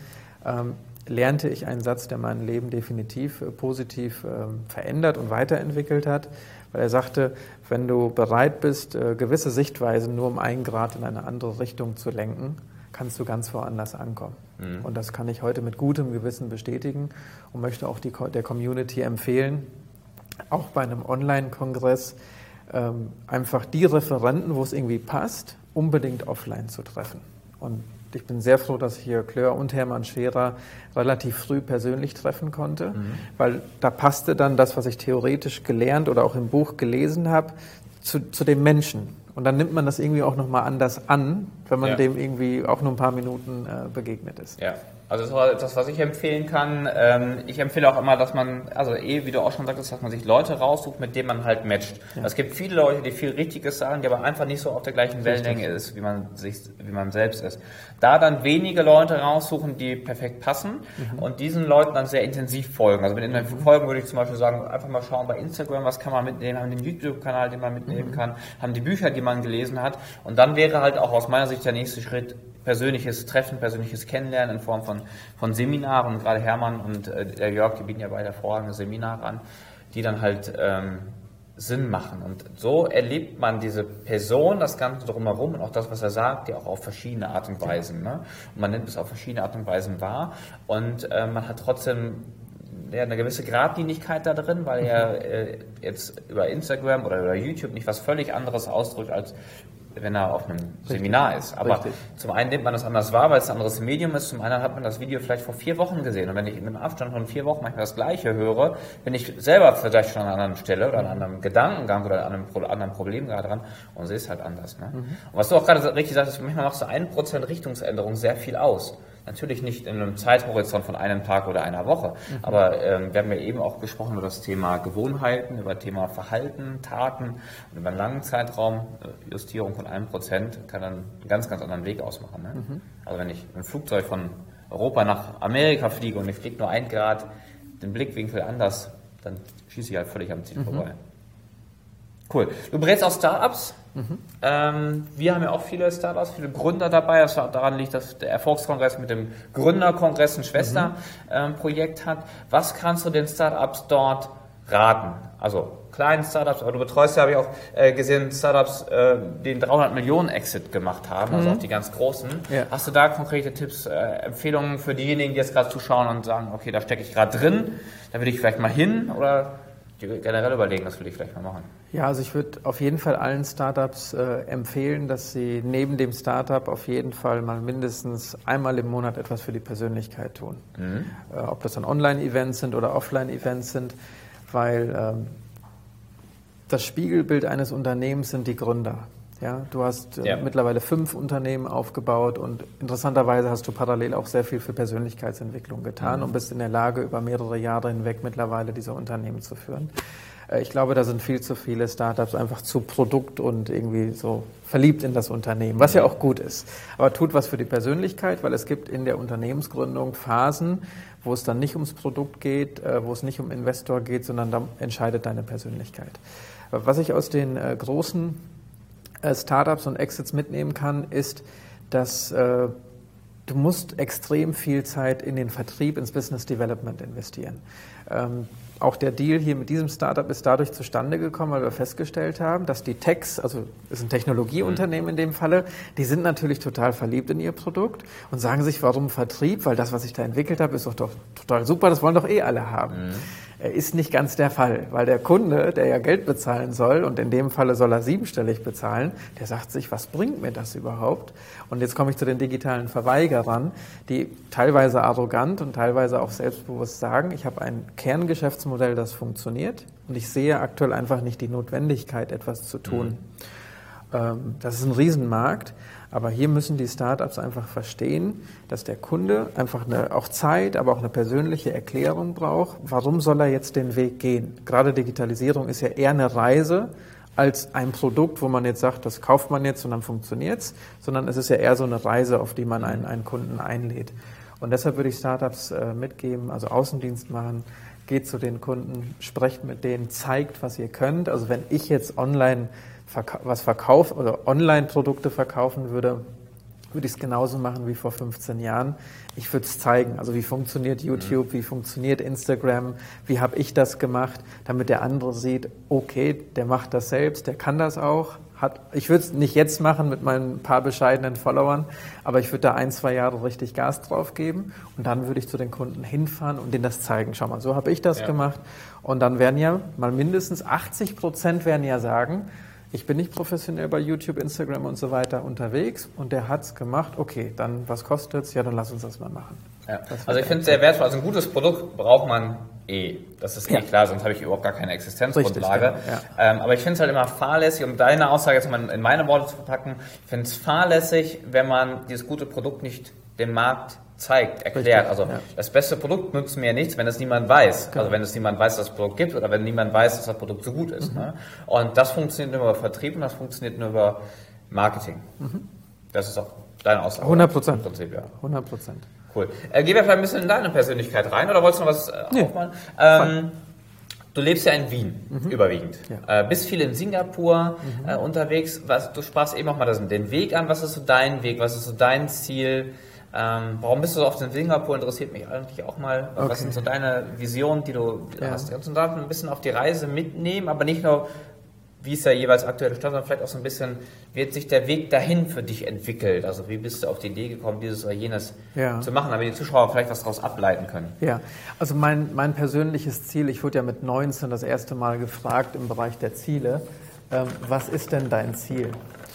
lernte ich einen Satz, der mein Leben definitiv positiv verändert und weiterentwickelt hat, weil er sagte, wenn du bereit bist, gewisse Sichtweisen nur um 1 Grad in eine andere Richtung zu lenken, kannst du ganz woanders ankommen. Und das kann ich heute mit gutem Gewissen bestätigen und möchte auch der Community empfehlen, auch bei einem Online-Kongress einfach die Referenten, wo es irgendwie passt, unbedingt offline zu treffen. Und ich bin sehr froh, dass ich Jörg Löhr und Hermann Scherer relativ früh persönlich treffen konnte, weil da passte dann das, was ich theoretisch gelernt oder auch im Buch gelesen habe, zu dem Menschen. Und dann nimmt man das irgendwie auch nochmal anders an, wenn man dem irgendwie auch nur ein paar Minuten begegnet ist. Ja, also das war das, was ich empfehlen kann. Ich empfehle auch immer, dass man, wie du auch schon sagtest, dass man sich Leute raussucht, mit denen man halt matcht. Ja. Es gibt viele Leute, die viel Richtiges sagen, die aber einfach nicht so auf der gleichen Wellenlänge ist, wie man selbst ist. Da dann wenige Leute raussuchen, die perfekt passen und diesen Leuten dann sehr intensiv folgen. Also mit den Folgen würde ich zum Beispiel sagen, einfach mal schauen bei Instagram, was kann man mitnehmen, haben den YouTube-Kanal, den man mitnehmen kann, haben die Bücher, die man gelesen hat. Und dann wäre halt auch aus meiner Sicht der nächste Schritt persönliches Treffen, persönliches Kennenlernen in Form von Seminaren. Und gerade Hermann und der Jörg, die bieten ja beide hervorragende Seminare an, die dann halt Sinn machen. Und so erlebt man diese Person, das Ganze drumherum und auch das, was er sagt, ja auch auf verschiedene Art und Weisen. Ne? Und man nimmt es auf verschiedene Art und Weisen wahr und man hat trotzdem eine gewisse Gradlinigkeit da drin, weil er jetzt über Instagram oder über YouTube nicht was völlig anderes ausdrückt, als wenn er auf einem Seminar ist. Aber zum einen nimmt man das anders wahr, weil es ein anderes Medium ist, zum anderen hat man das Video vielleicht vor 4 Wochen gesehen. Und wenn ich in einem Abstand von 4 Wochen manchmal das Gleiche höre, bin ich selber vielleicht schon an einer anderen Stelle oder an einem anderen Gedankengang oder an einem anderen Problem gerade dran und sehe es halt anders. Ne? Und was du auch gerade richtig sagst, manchmal macht so 1% Richtungsänderung sehr viel aus. Natürlich nicht in einem Zeithorizont von einem Tag oder einer Woche, aber wir haben ja eben auch gesprochen über das Thema Gewohnheiten, über das Thema Verhalten, Taten und über einen langen Zeitraum, Justierung von 1% kann dann einen ganz, ganz anderen Weg ausmachen. Ne? Also wenn ich im Flugzeug von Europa nach Amerika fliege und ich fliege nur 1 Grad den Blickwinkel anders, dann schieße ich halt völlig am Ziel vorbei. Cool. Du berätst auch Startups. Wir haben ja auch viele Startups, viele Gründer dabei. Das daran liegt, dass der Erfolgskongress mit dem Gründerkongress ein Schwesterprojekt hat. Was kannst du den Startups dort raten? Also kleinen Startups, aber du betreust ja, habe ich auch gesehen, Startups, die einen 300 Millionen Exit gemacht haben, also auch die ganz großen. Ja. Hast du da konkrete Tipps, Empfehlungen für diejenigen, die jetzt gerade zuschauen und sagen, okay, da stecke ich gerade drin, da will ich vielleicht mal hin oder generell überlegen, das will ich vielleicht mal machen? Ja, also ich würde auf jeden Fall allen Startups empfehlen, dass sie neben dem Startup auf jeden Fall mal mindestens einmal im Monat etwas für die Persönlichkeit tun. Ob das dann Online-Events sind oder Offline-Events sind, weil Das Spiegelbild eines Unternehmens sind die Gründer. Ja, du hast mittlerweile 5 Unternehmen aufgebaut und interessanterweise hast du parallel auch sehr viel für Persönlichkeitsentwicklung getan und bist in der Lage, über mehrere Jahre hinweg mittlerweile diese Unternehmen zu führen. Ich glaube, da sind viel zu viele Startups einfach zu Produkt und irgendwie so verliebt in das Unternehmen, was ja auch gut ist. Aber tut was für die Persönlichkeit, weil es gibt in der Unternehmensgründung Phasen, wo es dann nicht ums Produkt geht, wo es nicht um Investor geht, sondern da entscheidet deine Persönlichkeit. Was ich aus den großen Startups und Exits mitnehmen kann, ist, dass du musst extrem viel Zeit in den Vertrieb, ins Business Development investieren. Auch der Deal hier mit diesem Startup ist dadurch zustande gekommen, weil wir festgestellt haben, dass die Techs, also es ist ein Technologieunternehmen in dem Falle, die sind natürlich total verliebt in ihr Produkt und sagen sich, warum Vertrieb? Weil das, was ich da entwickelt habe, ist doch total super, das wollen doch eh alle haben. Ist nicht ganz der Fall, weil der Kunde, der ja Geld bezahlen soll, und in dem Falle soll er 7-stellig bezahlen, der sagt sich, was bringt mir das überhaupt? Und jetzt komme ich zu den digitalen Verweigerern, die teilweise arrogant und teilweise auch selbstbewusst sagen, ich habe ein Kerngeschäftsmodell, das funktioniert und ich sehe aktuell einfach nicht die Notwendigkeit, etwas zu tun. Das ist ein Riesenmarkt, aber hier müssen die Startups einfach verstehen, dass der Kunde einfach auch Zeit, aber auch eine persönliche Erklärung braucht. Warum soll er jetzt den Weg gehen? Gerade Digitalisierung ist ja eher eine Reise als ein Produkt, wo man jetzt sagt, das kauft man jetzt und dann funktioniert's, sondern es ist ja eher so eine Reise, auf die man einen Kunden einlädt. Und deshalb würde ich Startups mitgeben, also Außendienst machen, geht zu den Kunden, sprecht mit denen, zeigt, was ihr könnt. Also wenn ich jetzt online was verkaufe oder Online-Produkte verkaufen würde, würde ich es genauso machen wie vor 15 Jahren. Ich würde es zeigen, also wie funktioniert YouTube, wie funktioniert Instagram, wie habe ich das gemacht, damit der andere sieht, okay, der macht das selbst, der kann das auch. Ich würde es nicht jetzt machen mit meinen paar bescheidenen Followern, aber ich würde da 1-2 Jahre richtig Gas drauf geben und dann würde ich zu den Kunden hinfahren und denen das zeigen. Schau mal, so habe ich das gemacht. Und dann werden ja mal mindestens 80% werden ja sagen, ich bin nicht professionell bei YouTube, Instagram und so weiter unterwegs und der hat's gemacht. Okay, dann was kostet's? Ja, dann lass uns das mal machen. Ja. Also ich finde es sehr wertvoll. Also ein gutes Produkt braucht man Das ist klar, sonst habe ich überhaupt gar keine Existenzgrundlage. Richtig, genau, aber ich finde es halt immer fahrlässig, um deine Aussage jetzt mal in meine Worte zu verpacken, ich finde es fahrlässig, wenn man dieses gute Produkt nicht dem Markt zeigt, erklärt. Also das beste Produkt nützt mir nichts, wenn es niemand weiß. Genau. Also wenn es niemand weiß, dass das Produkt gibt oder wenn niemand weiß, dass das Produkt so gut ist. Ne? Und das funktioniert nur über Vertrieb und das funktioniert nur über Marketing. Das ist auch deine Aussage. 100%. Im Prinzip, 100%. Cool. Gehen wir vielleicht ein bisschen in deine Persönlichkeit rein oder wolltest du noch was aufmalen? Du lebst ja in Wien, überwiegend. Ja. Bist viel in Singapur unterwegs. Du sprachst eben auch mal den Weg an. Was ist so dein Weg? Was ist so dein Ziel? Warum bist du so oft in Singapur? Interessiert mich eigentlich auch mal. Okay. Was sind so deine Visionen, die du hast? Kannst du da ein bisschen auf die Reise mitnehmen, aber nicht nur, wie ist der jeweils aktuelle Stand, sondern vielleicht auch so ein bisschen, wie hat sich der Weg dahin für dich entwickelt? Also wie bist du auf die Idee gekommen, dieses oder jenes zu machen, damit die Zuschauer vielleicht was daraus ableiten können? Ja, also mein persönliches Ziel, ich wurde ja mit 19 das erste Mal gefragt im Bereich der Ziele, was ist denn dein Ziel?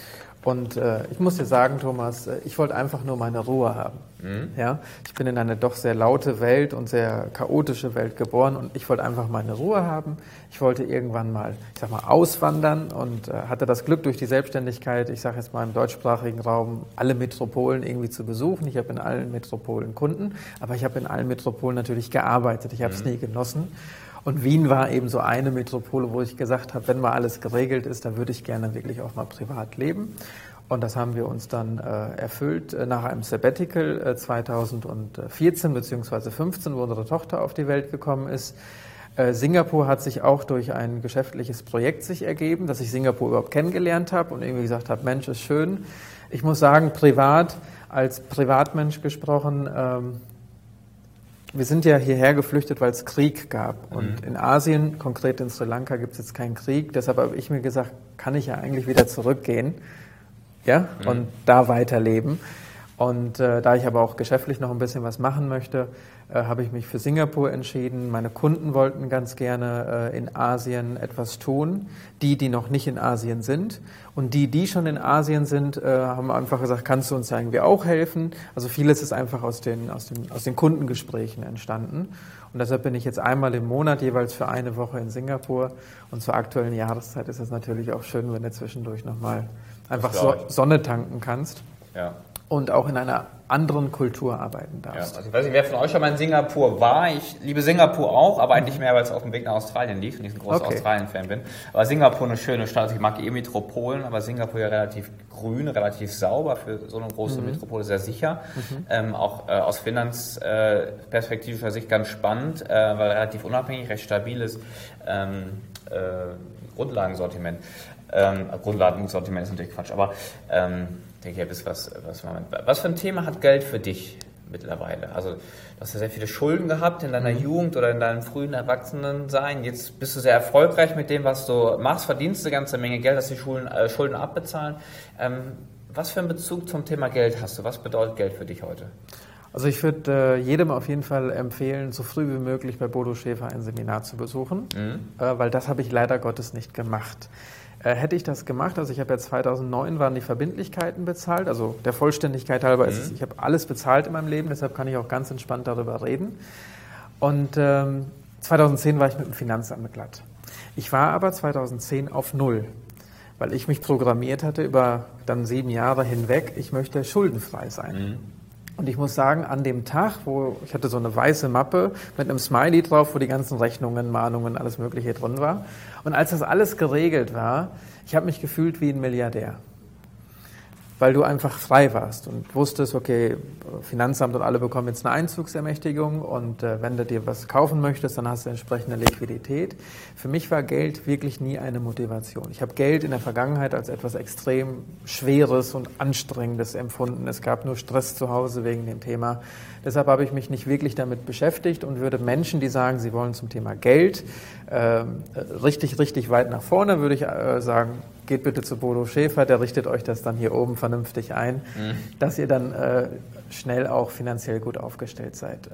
Und ich muss dir sagen, Thomas, ich wollte einfach nur meine Ruhe haben. Ja, ich bin in eine doch sehr laute Welt und sehr chaotische Welt geboren und ich wollte einfach meine Ruhe haben. Ich wollte irgendwann mal, auswandern und hatte das Glück durch die Selbstständigkeit, ich sage jetzt mal im deutschsprachigen Raum, alle Metropolen irgendwie zu besuchen. Ich habe in allen Metropolen Kunden, aber ich habe in allen Metropolen natürlich gearbeitet. Ich habe es nie genossen. Und Wien war eben so eine Metropole, wo ich gesagt habe, wenn mal alles geregelt ist, dann würde ich gerne wirklich auch mal privat leben. Und das haben wir uns dann erfüllt nach einem Sabbatical 2014 bzw. 2015, wo unsere Tochter auf die Welt gekommen ist. Singapur hat sich auch durch ein geschäftliches Projekt sich ergeben, dass ich Singapur überhaupt kennengelernt habe und irgendwie gesagt habe, Mensch, ist schön. Ich muss sagen, als Privatmensch gesprochen, wir sind ja hierher geflüchtet, weil es Krieg gab. Und in Asien, konkret in Sri Lanka, gibt es jetzt keinen Krieg. Deshalb habe ich mir gesagt, kann ich ja eigentlich wieder zurückgehen, und da weiterleben. Und da ich aber auch geschäftlich noch ein bisschen was machen möchte, habe ich mich für Singapur entschieden. Meine Kunden wollten ganz gerne in Asien etwas tun. Die noch nicht in Asien sind. Und die schon in Asien sind, haben einfach gesagt, kannst du uns da irgendwie auch helfen? Also vieles ist einfach aus den Kundengesprächen entstanden. Und deshalb bin ich jetzt einmal im Monat jeweils für eine Woche in Singapur. Und zur aktuellen Jahreszeit ist es natürlich auch schön, wenn du zwischendurch nochmal einfach Sonne tanken kannst. Ja. Und auch in einer anderen Kultur arbeiten darfst. Ja, also ich weiß nicht, wer von euch schon mal in Singapur war. Ich liebe Singapur auch, aber eigentlich mehr, weil es auf dem Weg nach Australien lief und ich ein großer Australien-Fan bin. Aber Singapur eine schöne Stadt. Ich mag Metropolen, aber Singapur ja relativ grün, relativ sauber, für so eine große Metropole sehr sicher. Auch aus finanzperspektivischer Sicht ganz spannend, weil relativ unabhängig, recht stabiles Grundlagensortiment. Grundlagensortiment ist natürlich Quatsch, aber ich denke, was für ein Thema hat Geld für dich mittlerweile? Also, du hast ja sehr viele Schulden gehabt in deiner Jugend oder in deinem frühen Erwachsenensein. Jetzt bist du sehr erfolgreich mit dem, was du machst, verdienst eine ganze Menge Geld, dass die Schulden abbezahlen. Was für einen Bezug zum Thema Geld hast du? Was bedeutet Geld für dich heute? Also ich würde jedem auf jeden Fall empfehlen, so früh wie möglich bei Bodo Schäfer ein Seminar zu besuchen, weil das habe ich leider Gottes nicht gemacht. Hätte ich das gemacht, also ich habe ja 2009 waren die Verbindlichkeiten bezahlt, also der Vollständigkeit halber ist es, ich habe alles bezahlt in meinem Leben, deshalb kann ich auch ganz entspannt darüber reden. Und 2010 war ich mit dem Finanzamt glatt. Ich war aber 2010 auf Null, weil ich mich programmiert hatte über dann 7 Jahre hinweg, ich möchte schuldenfrei sein. Und ich muss sagen, an dem Tag, wo ich hatte so eine weiße Mappe mit einem Smiley drauf, wo die ganzen Rechnungen, Mahnungen, alles Mögliche drin war. Und als das alles geregelt war, ich habe mich gefühlt wie ein Milliardär. Weil du einfach frei warst und wusstest, okay, Finanzamt und alle bekommen jetzt eine Einzugsermächtigung und wenn du dir was kaufen möchtest, dann hast du entsprechende Liquidität. Für mich war Geld wirklich nie eine Motivation. Ich habe Geld in der Vergangenheit als etwas extrem Schweres und Anstrengendes empfunden. Es gab nur Stress zu Hause wegen dem Thema. Deshalb habe ich mich nicht wirklich damit beschäftigt und würde Menschen, die sagen, sie wollen zum Thema Geld richtig weit nach vorne, würde ich sagen, geht bitte zu Bodo Schäfer, der richtet euch das dann hier oben vernünftig ein, dass ihr dann schnell auch finanziell gut aufgestellt seid.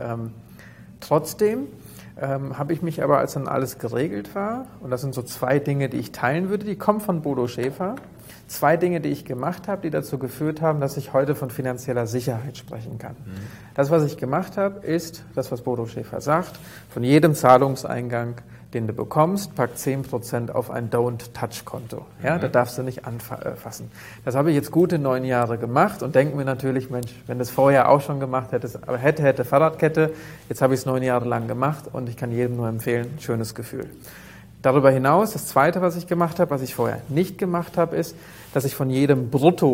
Trotzdem habe ich mich aber, als dann alles geregelt war, und das sind so 2 Dinge, die ich teilen würde, die kommen von Bodo Schäfer, 2 Dinge, die ich gemacht habe, die dazu geführt haben, dass ich heute von finanzieller Sicherheit sprechen kann. Das, was ich gemacht habe, ist das, was Bodo Schäfer sagt, von jedem Zahlungseingang, den du bekommst, pack 10% auf ein Don't-Touch-Konto. Ja, da darfst du nicht anfassen. Das habe ich jetzt gute 9 Jahre gemacht und denke mir natürlich, Mensch, wenn du es vorher auch schon gemacht hättest, aber hätte Fahrradkette, jetzt habe ich es 9 Jahre lang gemacht und ich kann jedem nur empfehlen, schönes Gefühl. Darüber hinaus, das Zweite, was ich gemacht habe, was ich vorher nicht gemacht habe, ist, dass ich von jedem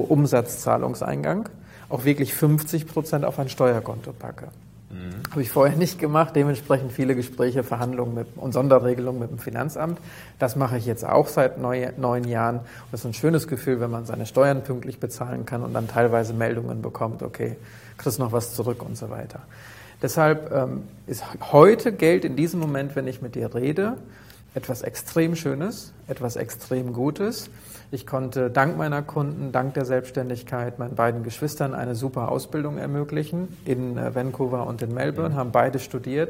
Brutto-Umsatzzahlungseingang auch wirklich 50% auf ein Steuerkonto packe. Habe ich vorher nicht gemacht, dementsprechend viele Gespräche, Verhandlungen und Sonderregelungen mit dem Finanzamt. Das mache ich jetzt auch seit 9 Jahren. Und das ist ein schönes Gefühl, wenn man seine Steuern pünktlich bezahlen kann und dann teilweise Meldungen bekommt, okay, kriegst noch was zurück und so weiter. Deshalb ist heute Geld in diesem Moment, wenn ich mit dir rede, etwas extrem Schönes, etwas extrem Gutes. Ich konnte dank meiner Kunden, dank der Selbstständigkeit meinen beiden Geschwistern eine super Ausbildung ermöglichen in Vancouver und in Melbourne, haben beide studiert,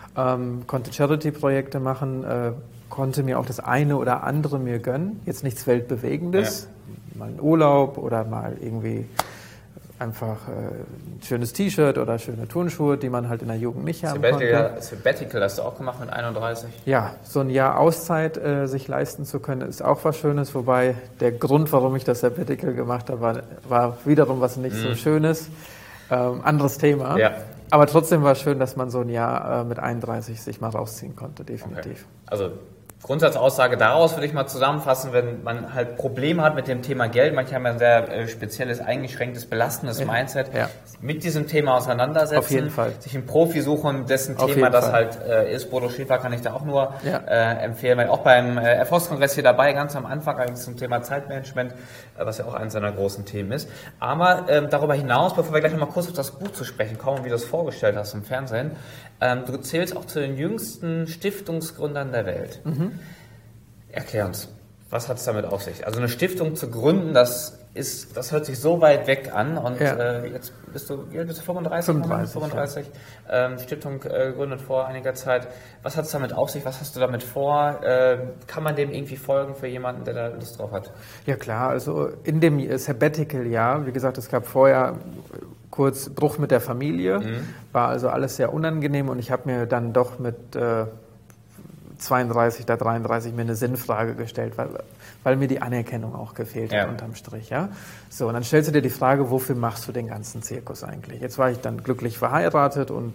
konnte Charity-Projekte machen, konnte mir auch das eine oder andere mir gönnen, jetzt nichts Weltbewegendes, mal einen Urlaub oder mal irgendwie einfach ein schönes T-Shirt oder schöne Turnschuhe, die man halt in der Jugend nicht haben konnte. Sabbatical hast du auch gemacht mit 31? Ja, so ein Jahr Auszeit sich leisten zu können, ist auch was Schönes, wobei der Grund, warum ich das Sabbatical gemacht habe, war wiederum was nicht so Schönes. Anderes Thema. Ja. Aber trotzdem war es schön, dass man so ein Jahr mit 31 sich mal rausziehen konnte, definitiv. Okay. Also Grundsatzaussage daraus würde ich mal zusammenfassen, wenn man halt Probleme hat mit dem Thema Geld, manche haben ein sehr spezielles, eingeschränktes, belastendes Mindset, mit diesem Thema auseinandersetzen, auf jeden Fall. Sich einen Profi suchen, dessen Thema das halt ist. Bodo Schäfer kann ich da auch nur empfehlen, weil auch beim Erfolgskongress hier dabei, ganz am Anfang eigentlich zum Thema Zeitmanagement, was ja auch eines seiner großen Themen ist. Aber darüber hinaus, bevor wir gleich nochmal kurz auf das Buch zu sprechen kommen, wie du es vorgestellt hast im Fernsehen, du zählst auch zu den jüngsten Stiftungsgründern der Welt. Erklär uns, Was hat es damit auf sich? Also eine Stiftung zu gründen, das hört sich so weit weg an. Und jetzt bist du 35? 35. Die Stiftung gegründet vor einiger Zeit. Was hat es damit auf sich? Was hast du damit vor? Kann man dem irgendwie folgen für jemanden, der da Lust drauf hat? Ja klar, also in dem Sabbatical-Jahr, wie gesagt, es gab vorher kurz Bruch mit der Familie, war also alles sehr unangenehm und ich habe mir dann doch mit 32 oder 33 mir eine Sinnfrage gestellt, weil mir die Anerkennung auch gefehlt hat unterm Strich. Ja? So, und dann stellst du dir die Frage, wofür machst du den ganzen Zirkus eigentlich? Jetzt war ich dann glücklich verheiratet und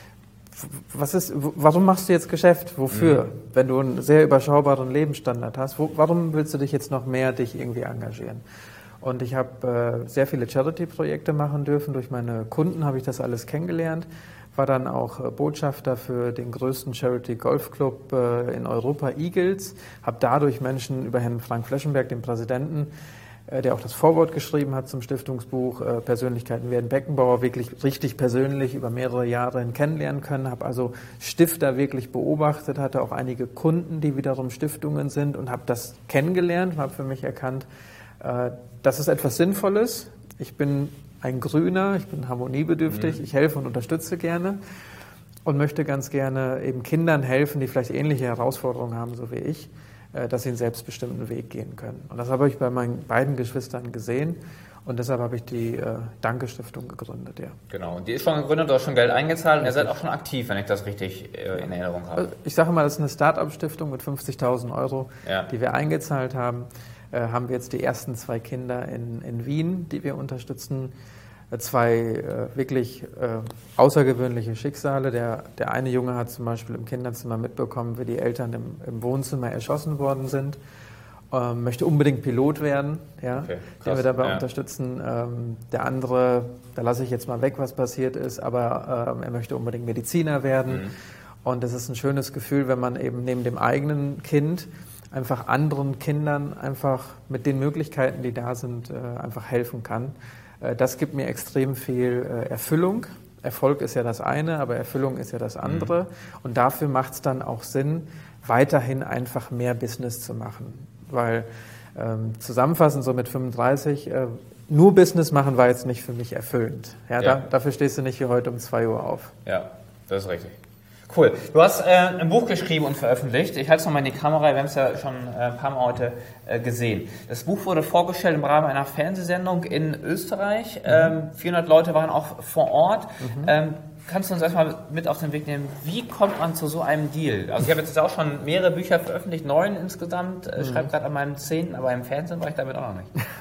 warum machst du jetzt Geschäft? Wofür? Wenn du einen sehr überschaubaren Lebensstandard hast, warum willst du dich jetzt noch mehr irgendwie engagieren? Und ich habe sehr viele Charity-Projekte machen dürfen. Durch meine Kunden habe ich das alles kennengelernt. War dann auch Botschafter für den größten Charity-Golf-Club in Europa, Eagles. Habe dadurch Menschen über Herrn Frank Fleschenberg, den Präsidenten, der auch das Vorwort geschrieben hat zum Stiftungsbuch, Persönlichkeiten werden Beckenbauer, wirklich richtig persönlich über mehrere Jahre kennenlernen können. Habe also Stifter wirklich beobachtet, hatte auch einige Kunden, die wiederum Stiftungen sind und habe das kennengelernt, habe für mich erkannt, das ist etwas Sinnvolles. Ich bin ein Grüner, ich bin harmoniebedürftig, ich helfe und unterstütze gerne und möchte ganz gerne eben Kindern helfen, die vielleicht ähnliche Herausforderungen haben, so wie ich, dass sie einen selbstbestimmten Weg gehen können. Und das habe ich bei meinen beiden Geschwistern gesehen und deshalb habe ich die Danke-Stiftung gegründet. Ja. Genau, und die ist schon gegründet, du hast schon Geld eingezahlt und ihr seid auch schon aktiv, wenn ich das richtig in Erinnerung habe. Ich sage mal, das ist eine Start-up-Stiftung mit 50.000 Euro, die wir eingezahlt haben. Haben wir jetzt die ersten 2 Kinder in Wien, die wir unterstützen. 2 wirklich außergewöhnliche Schicksale. Der eine Junge hat zum Beispiel im Kinderzimmer mitbekommen, wie die Eltern im Wohnzimmer erschossen worden sind. Möchte unbedingt Pilot werden, den wir dabei unterstützen. Der andere, da lasse ich jetzt mal weg, was passiert ist, aber er möchte unbedingt Mediziner werden. Und es ist ein schönes Gefühl, wenn man eben neben dem eigenen Kind einfach anderen Kindern einfach mit den Möglichkeiten, die da sind, einfach helfen kann. Das gibt mir extrem viel Erfüllung. Erfolg ist ja das eine, aber Erfüllung ist ja das andere. Und dafür macht es dann auch Sinn, weiterhin einfach mehr Business zu machen. Weil zusammenfassend so mit 35, nur Business machen war jetzt nicht für mich erfüllend. Dafür stehst du nicht wie heute um 2 Uhr auf. Ja, das ist richtig. Cool. Du hast ein Buch geschrieben und veröffentlicht. Ich halte es nochmal in die Kamera, wir haben es ja schon ein paar Mal heute gesehen. Das Buch wurde vorgestellt im Rahmen einer Fernsehsendung in Österreich. 400 Leute waren auch vor Ort. Kannst du uns erstmal mit auf den Weg nehmen, wie kommt man zu so einem Deal? Also ich habe jetzt auch schon mehrere Bücher veröffentlicht, 9 insgesamt, schreibe gerade an meinem 10., aber im Fernsehen war ich damit auch noch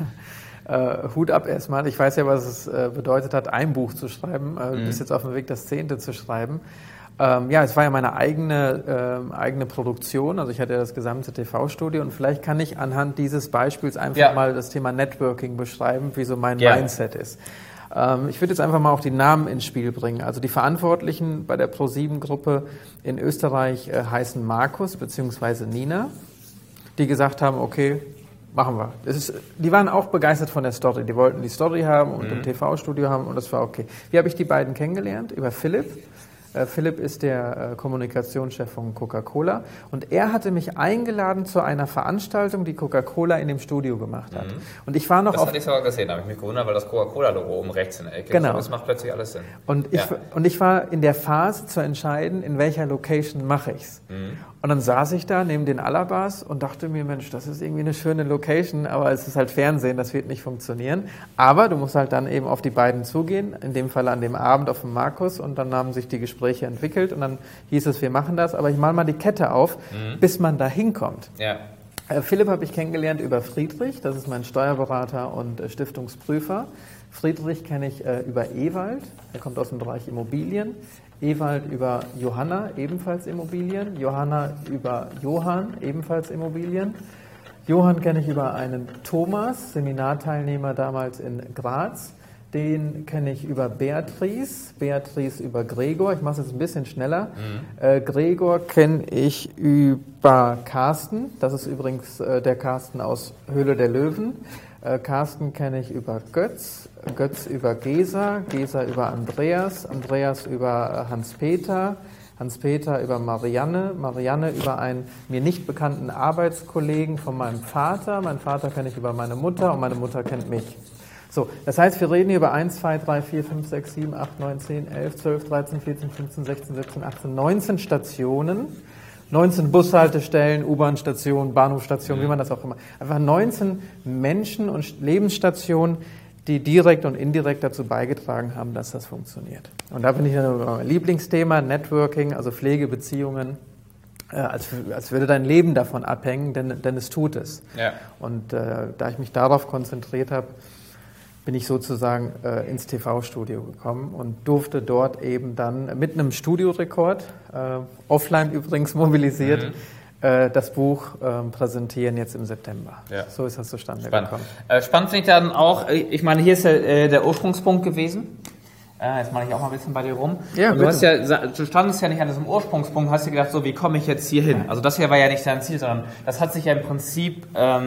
nicht. Hut ab erstmal. Ich weiß ja, was es bedeutet hat, ein Buch zu schreiben. Du bist jetzt auf dem Weg, das 10. zu schreiben. Es war ja meine eigene Produktion, also ich hatte ja das gesamte TV-Studio und vielleicht kann ich anhand dieses Beispiels einfach mal das Thema Networking beschreiben, wie so mein Mindset ist. Ich würde jetzt einfach mal auch die Namen ins Spiel bringen. Also die Verantwortlichen bei der Pro7-Gruppe in Österreich heißen Markus bzw. Nina, die gesagt haben, okay, machen wir. Die waren auch begeistert von der Story. Die wollten die Story haben und ein TV-Studio haben und das war okay. Wie habe ich die beiden kennengelernt? Über Philipp. Philipp ist der Kommunikationschef von Coca-Cola und er hatte mich eingeladen zu einer Veranstaltung, die Coca-Cola in dem Studio gemacht hat. Und ich war noch das hatte ich sogar gesehen, habe ich mich gewundert, weil das Coca-Cola-Logo oben rechts in der Ecke ist. Genau. Das macht plötzlich alles Sinn. Und ich war in der Phase zu entscheiden, in welcher Location mache ich's. Und dann saß ich da neben den Alabas und dachte mir, Mensch, das ist irgendwie eine schöne Location, aber es ist halt Fernsehen, das wird nicht funktionieren. Aber du musst halt dann eben auf die beiden zugehen, in dem Fall an dem Abend auf den Markus und dann haben sich die Gespräche entwickelt und dann hieß es, wir machen das, aber ich mal die Kette auf, bis man da hinkommt. Ja. Philipp habe ich kennengelernt über Friedrich, das ist mein Steuerberater und Stiftungsprüfer. Friedrich kenne ich über Ewald, der kommt aus dem Bereich Immobilien. Ewald über Johanna, ebenfalls Immobilien. Johanna über Johann, ebenfalls Immobilien. Johann kenne ich über einen Thomas, Seminarteilnehmer damals in Graz. Den kenne ich über Beatrice, Beatrice über Gregor. Ich mache es jetzt ein bisschen schneller. Gregor kenne ich über Carsten. Das ist übrigens der Carsten aus Höhle der Löwen. Carsten kenne ich über Götz, Götz über Gesa, Gesa über Andreas, Andreas über Hans-Peter Hans-Peter über Marianne, Marianne über einen mir nicht bekannten Arbeitskollegen von meinem Vater, meinen Vater kenne ich über meine Mutter und meine Mutter kennt mich. So, das heißt, wir reden hier über 1, 2, 3, 4, 5, 6, 7, 8, 9, 10, 11, 12, 13, 14, 15, 16, 17, 18, 19 Stationen, 19 Bushaltestellen, U-Bahn-Stationen, Bahnhofsstationen, wie man das auch immer. Einfach 19 Menschen und Lebensstationen, die direkt und indirekt dazu beigetragen haben, dass das funktioniert. Und da bin ich dann mein Lieblingsthema, Networking, also Pflegebeziehungen, als würde dein Leben davon abhängen, denn es tut es. Ja. Und da ich mich darauf konzentriert habe, bin ich sozusagen ins TV-Studio gekommen und durfte dort eben dann mit einem Studiorekord, offline übrigens mobilisiert, das Buch präsentieren jetzt im September. Ja. So ist das zustande gekommen. Spannend finde ich dann auch, ich meine, hier ist der Ursprungspunkt gewesen. Jetzt mache ich auch mal ein bisschen bei dir rum. Ja, du standest ja nicht an diesem Ursprungspunkt, hast dir gedacht, so, wie komme ich jetzt hier hin? Also das hier war ja nicht dein Ziel, sondern das hat sich ja im Prinzip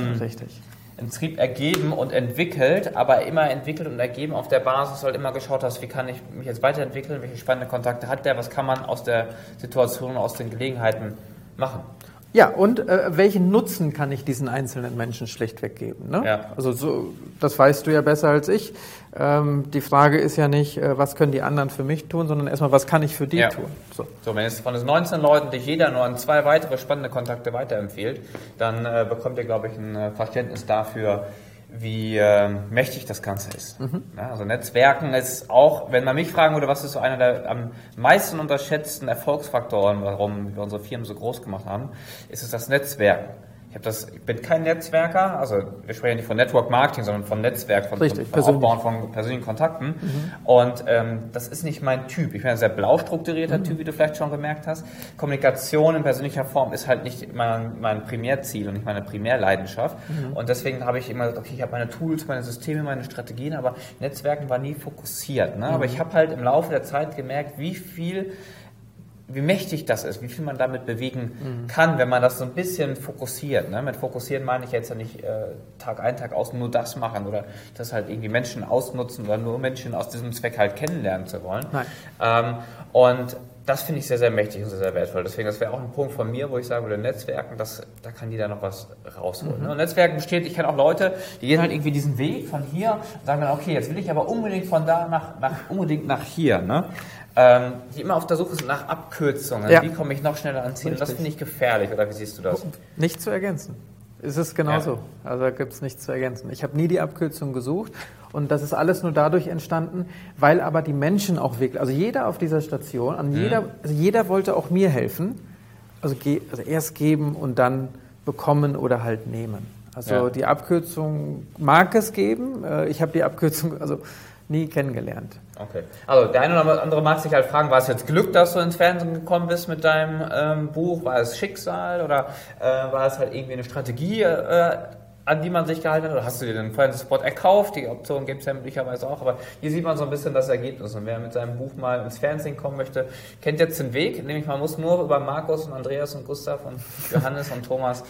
ergeben und entwickelt, aber immer entwickelt und ergeben auf der Basis, halt immer geschaut hast, wie kann ich mich jetzt weiterentwickeln, welche spannende Kontakte hat der, was kann man aus der Situation, aus den Gelegenheiten machen. Ja, und welchen Nutzen kann ich diesen einzelnen Menschen schlichtweg geben? Ne? Ja. Also das weißt du ja besser als ich. Die Frage ist ja nicht, was können die anderen für mich tun, sondern erstmal, was kann ich für die tun? So, wenn jetzt von den 19 Leuten dich jeder nur an 2 weitere spannende Kontakte weiterempfiehlt, dann bekommt ihr, glaube ich, ein Verständnis dafür, wie mächtig das Ganze ist. Ja, also Netzwerken ist auch, wenn man mich fragen würde, was ist so einer der am meisten unterschätzten Erfolgsfaktoren, warum wir unsere Firmen so groß gemacht haben, ist es das Netzwerken. Ich bin kein Netzwerker, also wir sprechen nicht von Network Marketing, sondern von Netzwerk, von Aufbauen von persönlichen Kontakten. Und das ist nicht mein Typ. Ich bin ein sehr blau strukturierter Typ, wie du vielleicht schon gemerkt hast. Kommunikation in persönlicher Form ist halt nicht mein Primärziel und nicht meine Primärleidenschaft. Und deswegen habe ich immer gesagt, okay, ich habe meine Tools, meine Systeme, meine Strategien, aber Netzwerken war nie fokussiert. Ne? Aber ich habe halt im Laufe der Zeit gemerkt, wie mächtig das ist, wie viel man damit bewegen kann, wenn man das so ein bisschen fokussiert. Ne? Mit fokussieren meine ich jetzt ja nicht Tag ein, Tag aus nur das machen oder das halt irgendwie Menschen ausnutzen oder nur Menschen aus diesem Zweck halt kennenlernen zu wollen. Und das finde ich sehr, sehr mächtig und sehr, sehr wertvoll. Deswegen, das wäre auch ein Punkt von mir, wo ich sagen würde, Netzwerken, da kann jeder noch was rausholen. Ne? Und Netzwerken besteht, ich kenne auch Leute, die gehen halt irgendwie diesen Weg von hier und sagen dann, okay, jetzt will ich aber unbedingt von da unbedingt nach hier. Ne? Die immer auf der Suche sind nach Abkürzungen. Ja. Wie komme ich noch schneller ans Ziel? Und das finde ich gefährlich, oder wie siehst du das? Nicht zu ergänzen. Es ist genauso. Ja. Also da gibt es nichts zu ergänzen. Ich habe nie die Abkürzung gesucht und das ist alles nur dadurch entstanden, weil aber die Menschen auch wirklich, also jeder auf dieser Station, jeder wollte auch mir helfen, also erst geben und dann bekommen oder halt nehmen. Also die Abkürzung mag es geben, ich habe die Abkürzung nie kennengelernt. Okay. Also der eine oder andere mag sich halt fragen, war es jetzt Glück, dass du ins Fernsehen gekommen bist mit deinem Buch? War es Schicksal oder war es halt irgendwie eine Strategie, an die man sich gehalten hat? Oder hast du dir den Fernsehspot erkauft? Die Option gibt es ja möglicherweise auch. Aber hier sieht man so ein bisschen das Ergebnis. Und wer mit seinem Buch mal ins Fernsehen kommen möchte, kennt jetzt den Weg. Nämlich man muss nur über Markus und Andreas und Gustav und Johannes und Thomas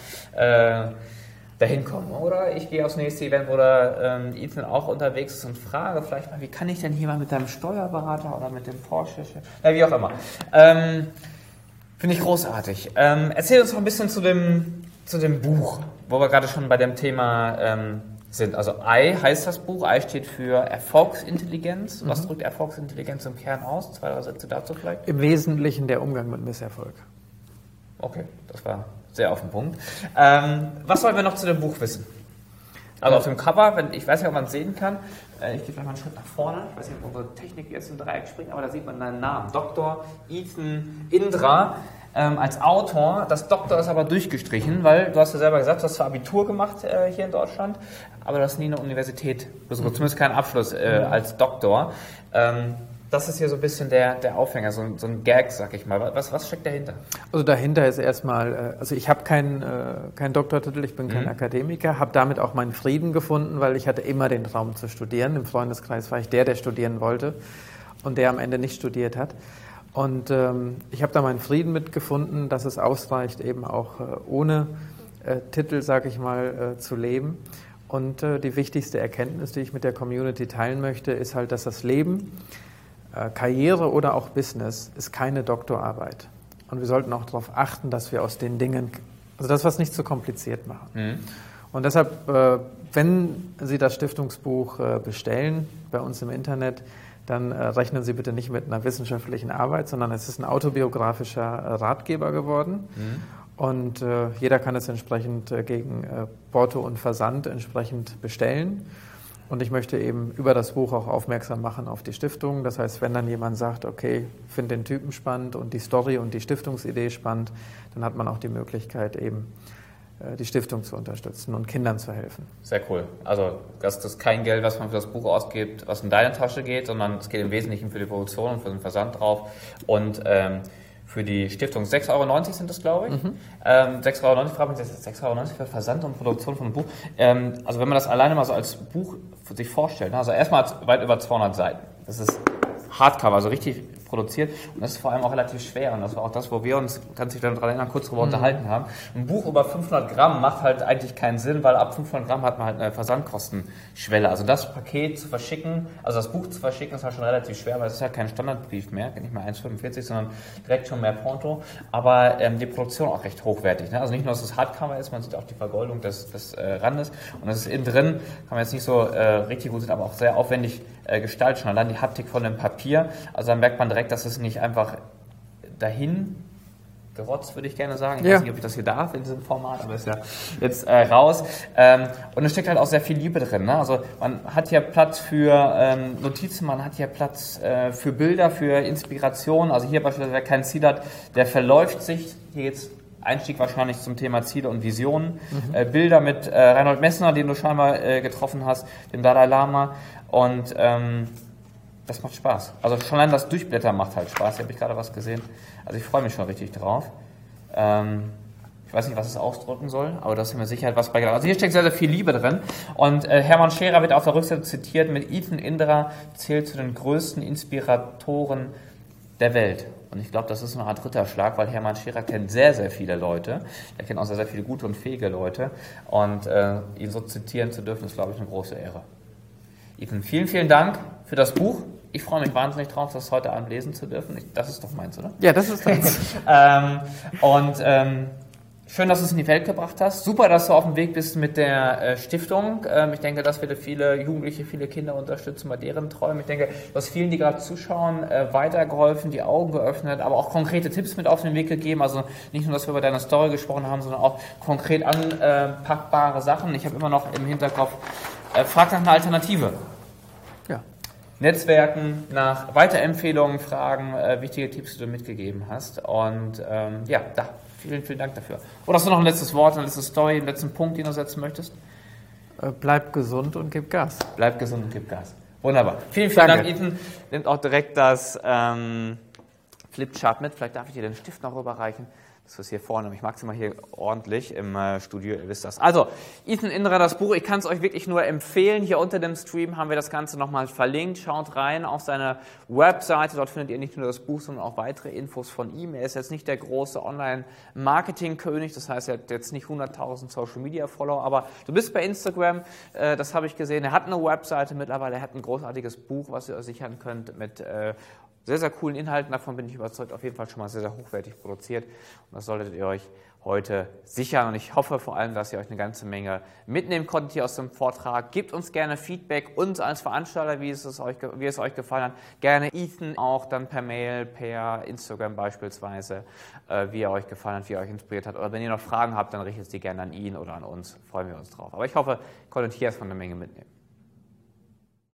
dahin kommen. Oder ich gehe aufs nächste Event, wo der Ethan auch unterwegs ist und frage vielleicht mal, wie kann ich denn hier mal mit deinem Steuerberater oder mit dem Porsche, wie auch immer. Finde ich großartig. Erzähl uns noch ein bisschen zu dem Buch, wo wir gerade schon bei dem Thema sind. Also I heißt das Buch. I steht für Erfolgsintelligenz. Was drückt Erfolgsintelligenz im Kern aus? 2, 3 Sätze dazu vielleicht? Im Wesentlichen der Umgang mit Misserfolg. Okay, das war sehr auf den Punkt. Was wollen wir noch zu dem Buch wissen? Also auf dem Cover, ich weiß nicht, ob man es sehen kann, ich gehe vielleicht mal einen Schritt nach vorne, ich weiß nicht, ob unsere Technik jetzt im Dreieck springt, aber da sieht man deinen Namen, Dr. Ethan Indra als Autor. Das Doktor ist aber durchgestrichen, weil du hast ja selber gesagt, du hast zwar Abitur gemacht hier in Deutschland, aber du hast nie eine Universität besucht, zumindest keinen Abschluss als Doktor. Das ist hier so ein bisschen der Aufhänger, so ein Gag, sag ich mal. Was steckt dahinter? Also dahinter ist erstmal, ich habe keinen Doktortitel, ich bin kein Akademiker, habe damit auch meinen Frieden gefunden, weil ich hatte immer den Traum zu studieren. Im Freundeskreis war ich der studieren wollte und der am Ende nicht studiert hat. Und ich habe da meinen Frieden mitgefunden, dass es ausreicht, eben auch ohne Titel, sag ich mal, zu leben. Und die wichtigste Erkenntnis, die ich mit der Community teilen möchte, ist halt, dass das Leben, Karriere oder auch Business ist keine Doktorarbeit. Und wir sollten auch darauf achten, dass wir aus den Dingen, also das, was nicht zu kompliziert machen. Mhm. Und deshalb, wenn Sie das Stiftungsbuch bestellen bei uns im Internet, dann rechnen Sie bitte nicht mit einer wissenschaftlichen Arbeit, sondern es ist ein autobiografischer Ratgeber geworden. Mhm. Und jeder kann es entsprechend gegen Porto und Versand entsprechend bestellen. Und ich möchte eben über das Buch auch aufmerksam machen auf die Stiftung. Das heißt, wenn dann jemand sagt, okay, ich finde den Typen spannend und die Story und die Stiftungsidee spannend, dann hat man auch die Möglichkeit, eben die Stiftung zu unterstützen und Kindern zu helfen. Sehr cool. Also das ist kein Geld, was man für das Buch ausgibt, was in deine Tasche geht, sondern es geht im Wesentlichen für die Produktion und für den Versand drauf. Und für die Stiftung 6,90 € sind das, glaube ich. 6,90 €, frage mich, 6,90 € für Versand und Produktion von einem Buch. Also wenn man das alleine mal so als Buch für sich vorstellt, also erstmal weit über 200 Seiten. Das ist Hardcover, also richtig produziert. Und das ist vor allem auch relativ schwer. Und das war auch das, wo wir uns, kannst du dich daran erinnern, kurz darüber unterhalten haben. Ein Buch über 500 Gramm macht halt eigentlich keinen Sinn, weil ab 500 Gramm hat man halt eine Versandkostenschwelle. Also das Paket zu verschicken, also das Buch zu verschicken, ist halt schon relativ schwer, weil es ist ja kein Standardbrief mehr, nicht mehr 1,45, sondern direkt schon mehr Porto. Aber die Produktion auch recht hochwertig. Ne? Also nicht nur, dass es Hardcover ist, man sieht auch die Vergoldung des Randes. Und das ist innen drin, kann man jetzt nicht so richtig gut sehen, aber auch sehr aufwendig gestaltet. Schon allein die Haptik von dem Papier. Also da merkt man direkt, dass es nicht einfach dahin gerotzt, würde ich gerne sagen. Ich weiß nicht, ob ich das hier darf in diesem Format, aber ist ja jetzt raus. Und es steckt halt auch sehr viel Liebe drin. Ne? Also man hat hier Platz für Notizen, man hat hier Platz für Bilder, für Inspiration. Also hier beispielsweise, wer kein Ziel hat, der verläuft sich. Hier jetzt Einstieg wahrscheinlich zum Thema Ziele und Visionen. Bilder mit Reinhold Messner, den du scheinbar getroffen hast, dem Dalai Lama. Und das macht Spaß. Also schon allein das Durchblättern macht halt Spaß. Hier habe ich gerade was gesehen. Also ich freue mich schon richtig drauf. Ich weiß nicht, was es ausdrücken soll, aber das ist mir Sicherheit was bei. Also hier steckt sehr, sehr viel Liebe drin. Und Hermann Scherer wird auf der Rückseite zitiert mit Ethan Indra zählt zu den größten Inspiratoren der Welt. Und ich glaube, das ist eine Art Ritterschlag, weil Hermann Scherer kennt sehr, sehr viele Leute. Er kennt auch sehr, sehr viele gute und fähige Leute. Und ihn so zitieren zu dürfen, ist, glaube ich, eine große Ehre. Ethan, vielen, vielen Dank für das Buch. Ich freue mich wahnsinnig drauf, das heute Abend lesen zu dürfen. Das ist doch meins, oder? Ja, das ist meins. Schön, dass du es in die Welt gebracht hast. Super, dass du auf dem Weg bist mit der Stiftung. Ich denke, das wird viele Jugendliche, viele Kinder unterstützen bei deren Träumen. Ich denke, du hast vielen, die gerade zuschauen, weitergeholfen, die Augen geöffnet, aber auch konkrete Tipps mit auf den Weg gegeben. Also nicht nur, dass wir über deine Story gesprochen haben, sondern auch konkret anpackbare Sachen. Ich habe immer noch im Hinterkopf, frag nach einer Alternative. Ja. Netzwerken, nach Weiterempfehlungen fragen, wichtige Tipps, die du mitgegeben hast. Und vielen, vielen Dank dafür. Oder hast du noch ein letztes Wort, eine letzte Story, einen letzten Punkt, den du setzen möchtest? Bleib gesund und gib Gas. Bleib gesund und gib Gas. Wunderbar. Vielen, vielen Dank, Ethan. Nimmt auch direkt das Flipchart mit. Vielleicht darf ich dir den Stift noch rüberreichen. Das ist hier vorne. Ich mag es immer hier ordentlich im Studio, ihr wisst das. Also, Ethan Indra, das Buch, ich kann es euch wirklich nur empfehlen. Hier unter dem Stream haben wir das Ganze nochmal verlinkt. Schaut rein auf seine Webseite. Dort findet ihr nicht nur das Buch, sondern auch weitere Infos von ihm. Er ist jetzt nicht der große Online-Marketing-König. Das heißt, er hat jetzt nicht 100.000 Social-Media-Follower. Aber du bist bei Instagram, das habe ich gesehen. Er hat eine Webseite mittlerweile. Er hat ein großartiges Buch, was ihr euch sichern könnt mit sehr, sehr coolen Inhalten, davon bin ich überzeugt, auf jeden Fall schon mal sehr, sehr hochwertig produziert. Und das solltet ihr euch heute sichern. Und ich hoffe vor allem, dass ihr euch eine ganze Menge mitnehmen konntet hier aus dem Vortrag. Gebt uns gerne Feedback, uns als Veranstalter, wie es euch gefallen hat. Gerne Ethan auch dann per Mail, per Instagram beispielsweise, wie er euch gefallen hat, wie er euch inspiriert hat. Oder wenn ihr noch Fragen habt, dann richtet sie gerne an ihn oder an uns. Freuen wir uns drauf. Aber ich hoffe, ihr konntet hier erstmal eine Menge mitnehmen.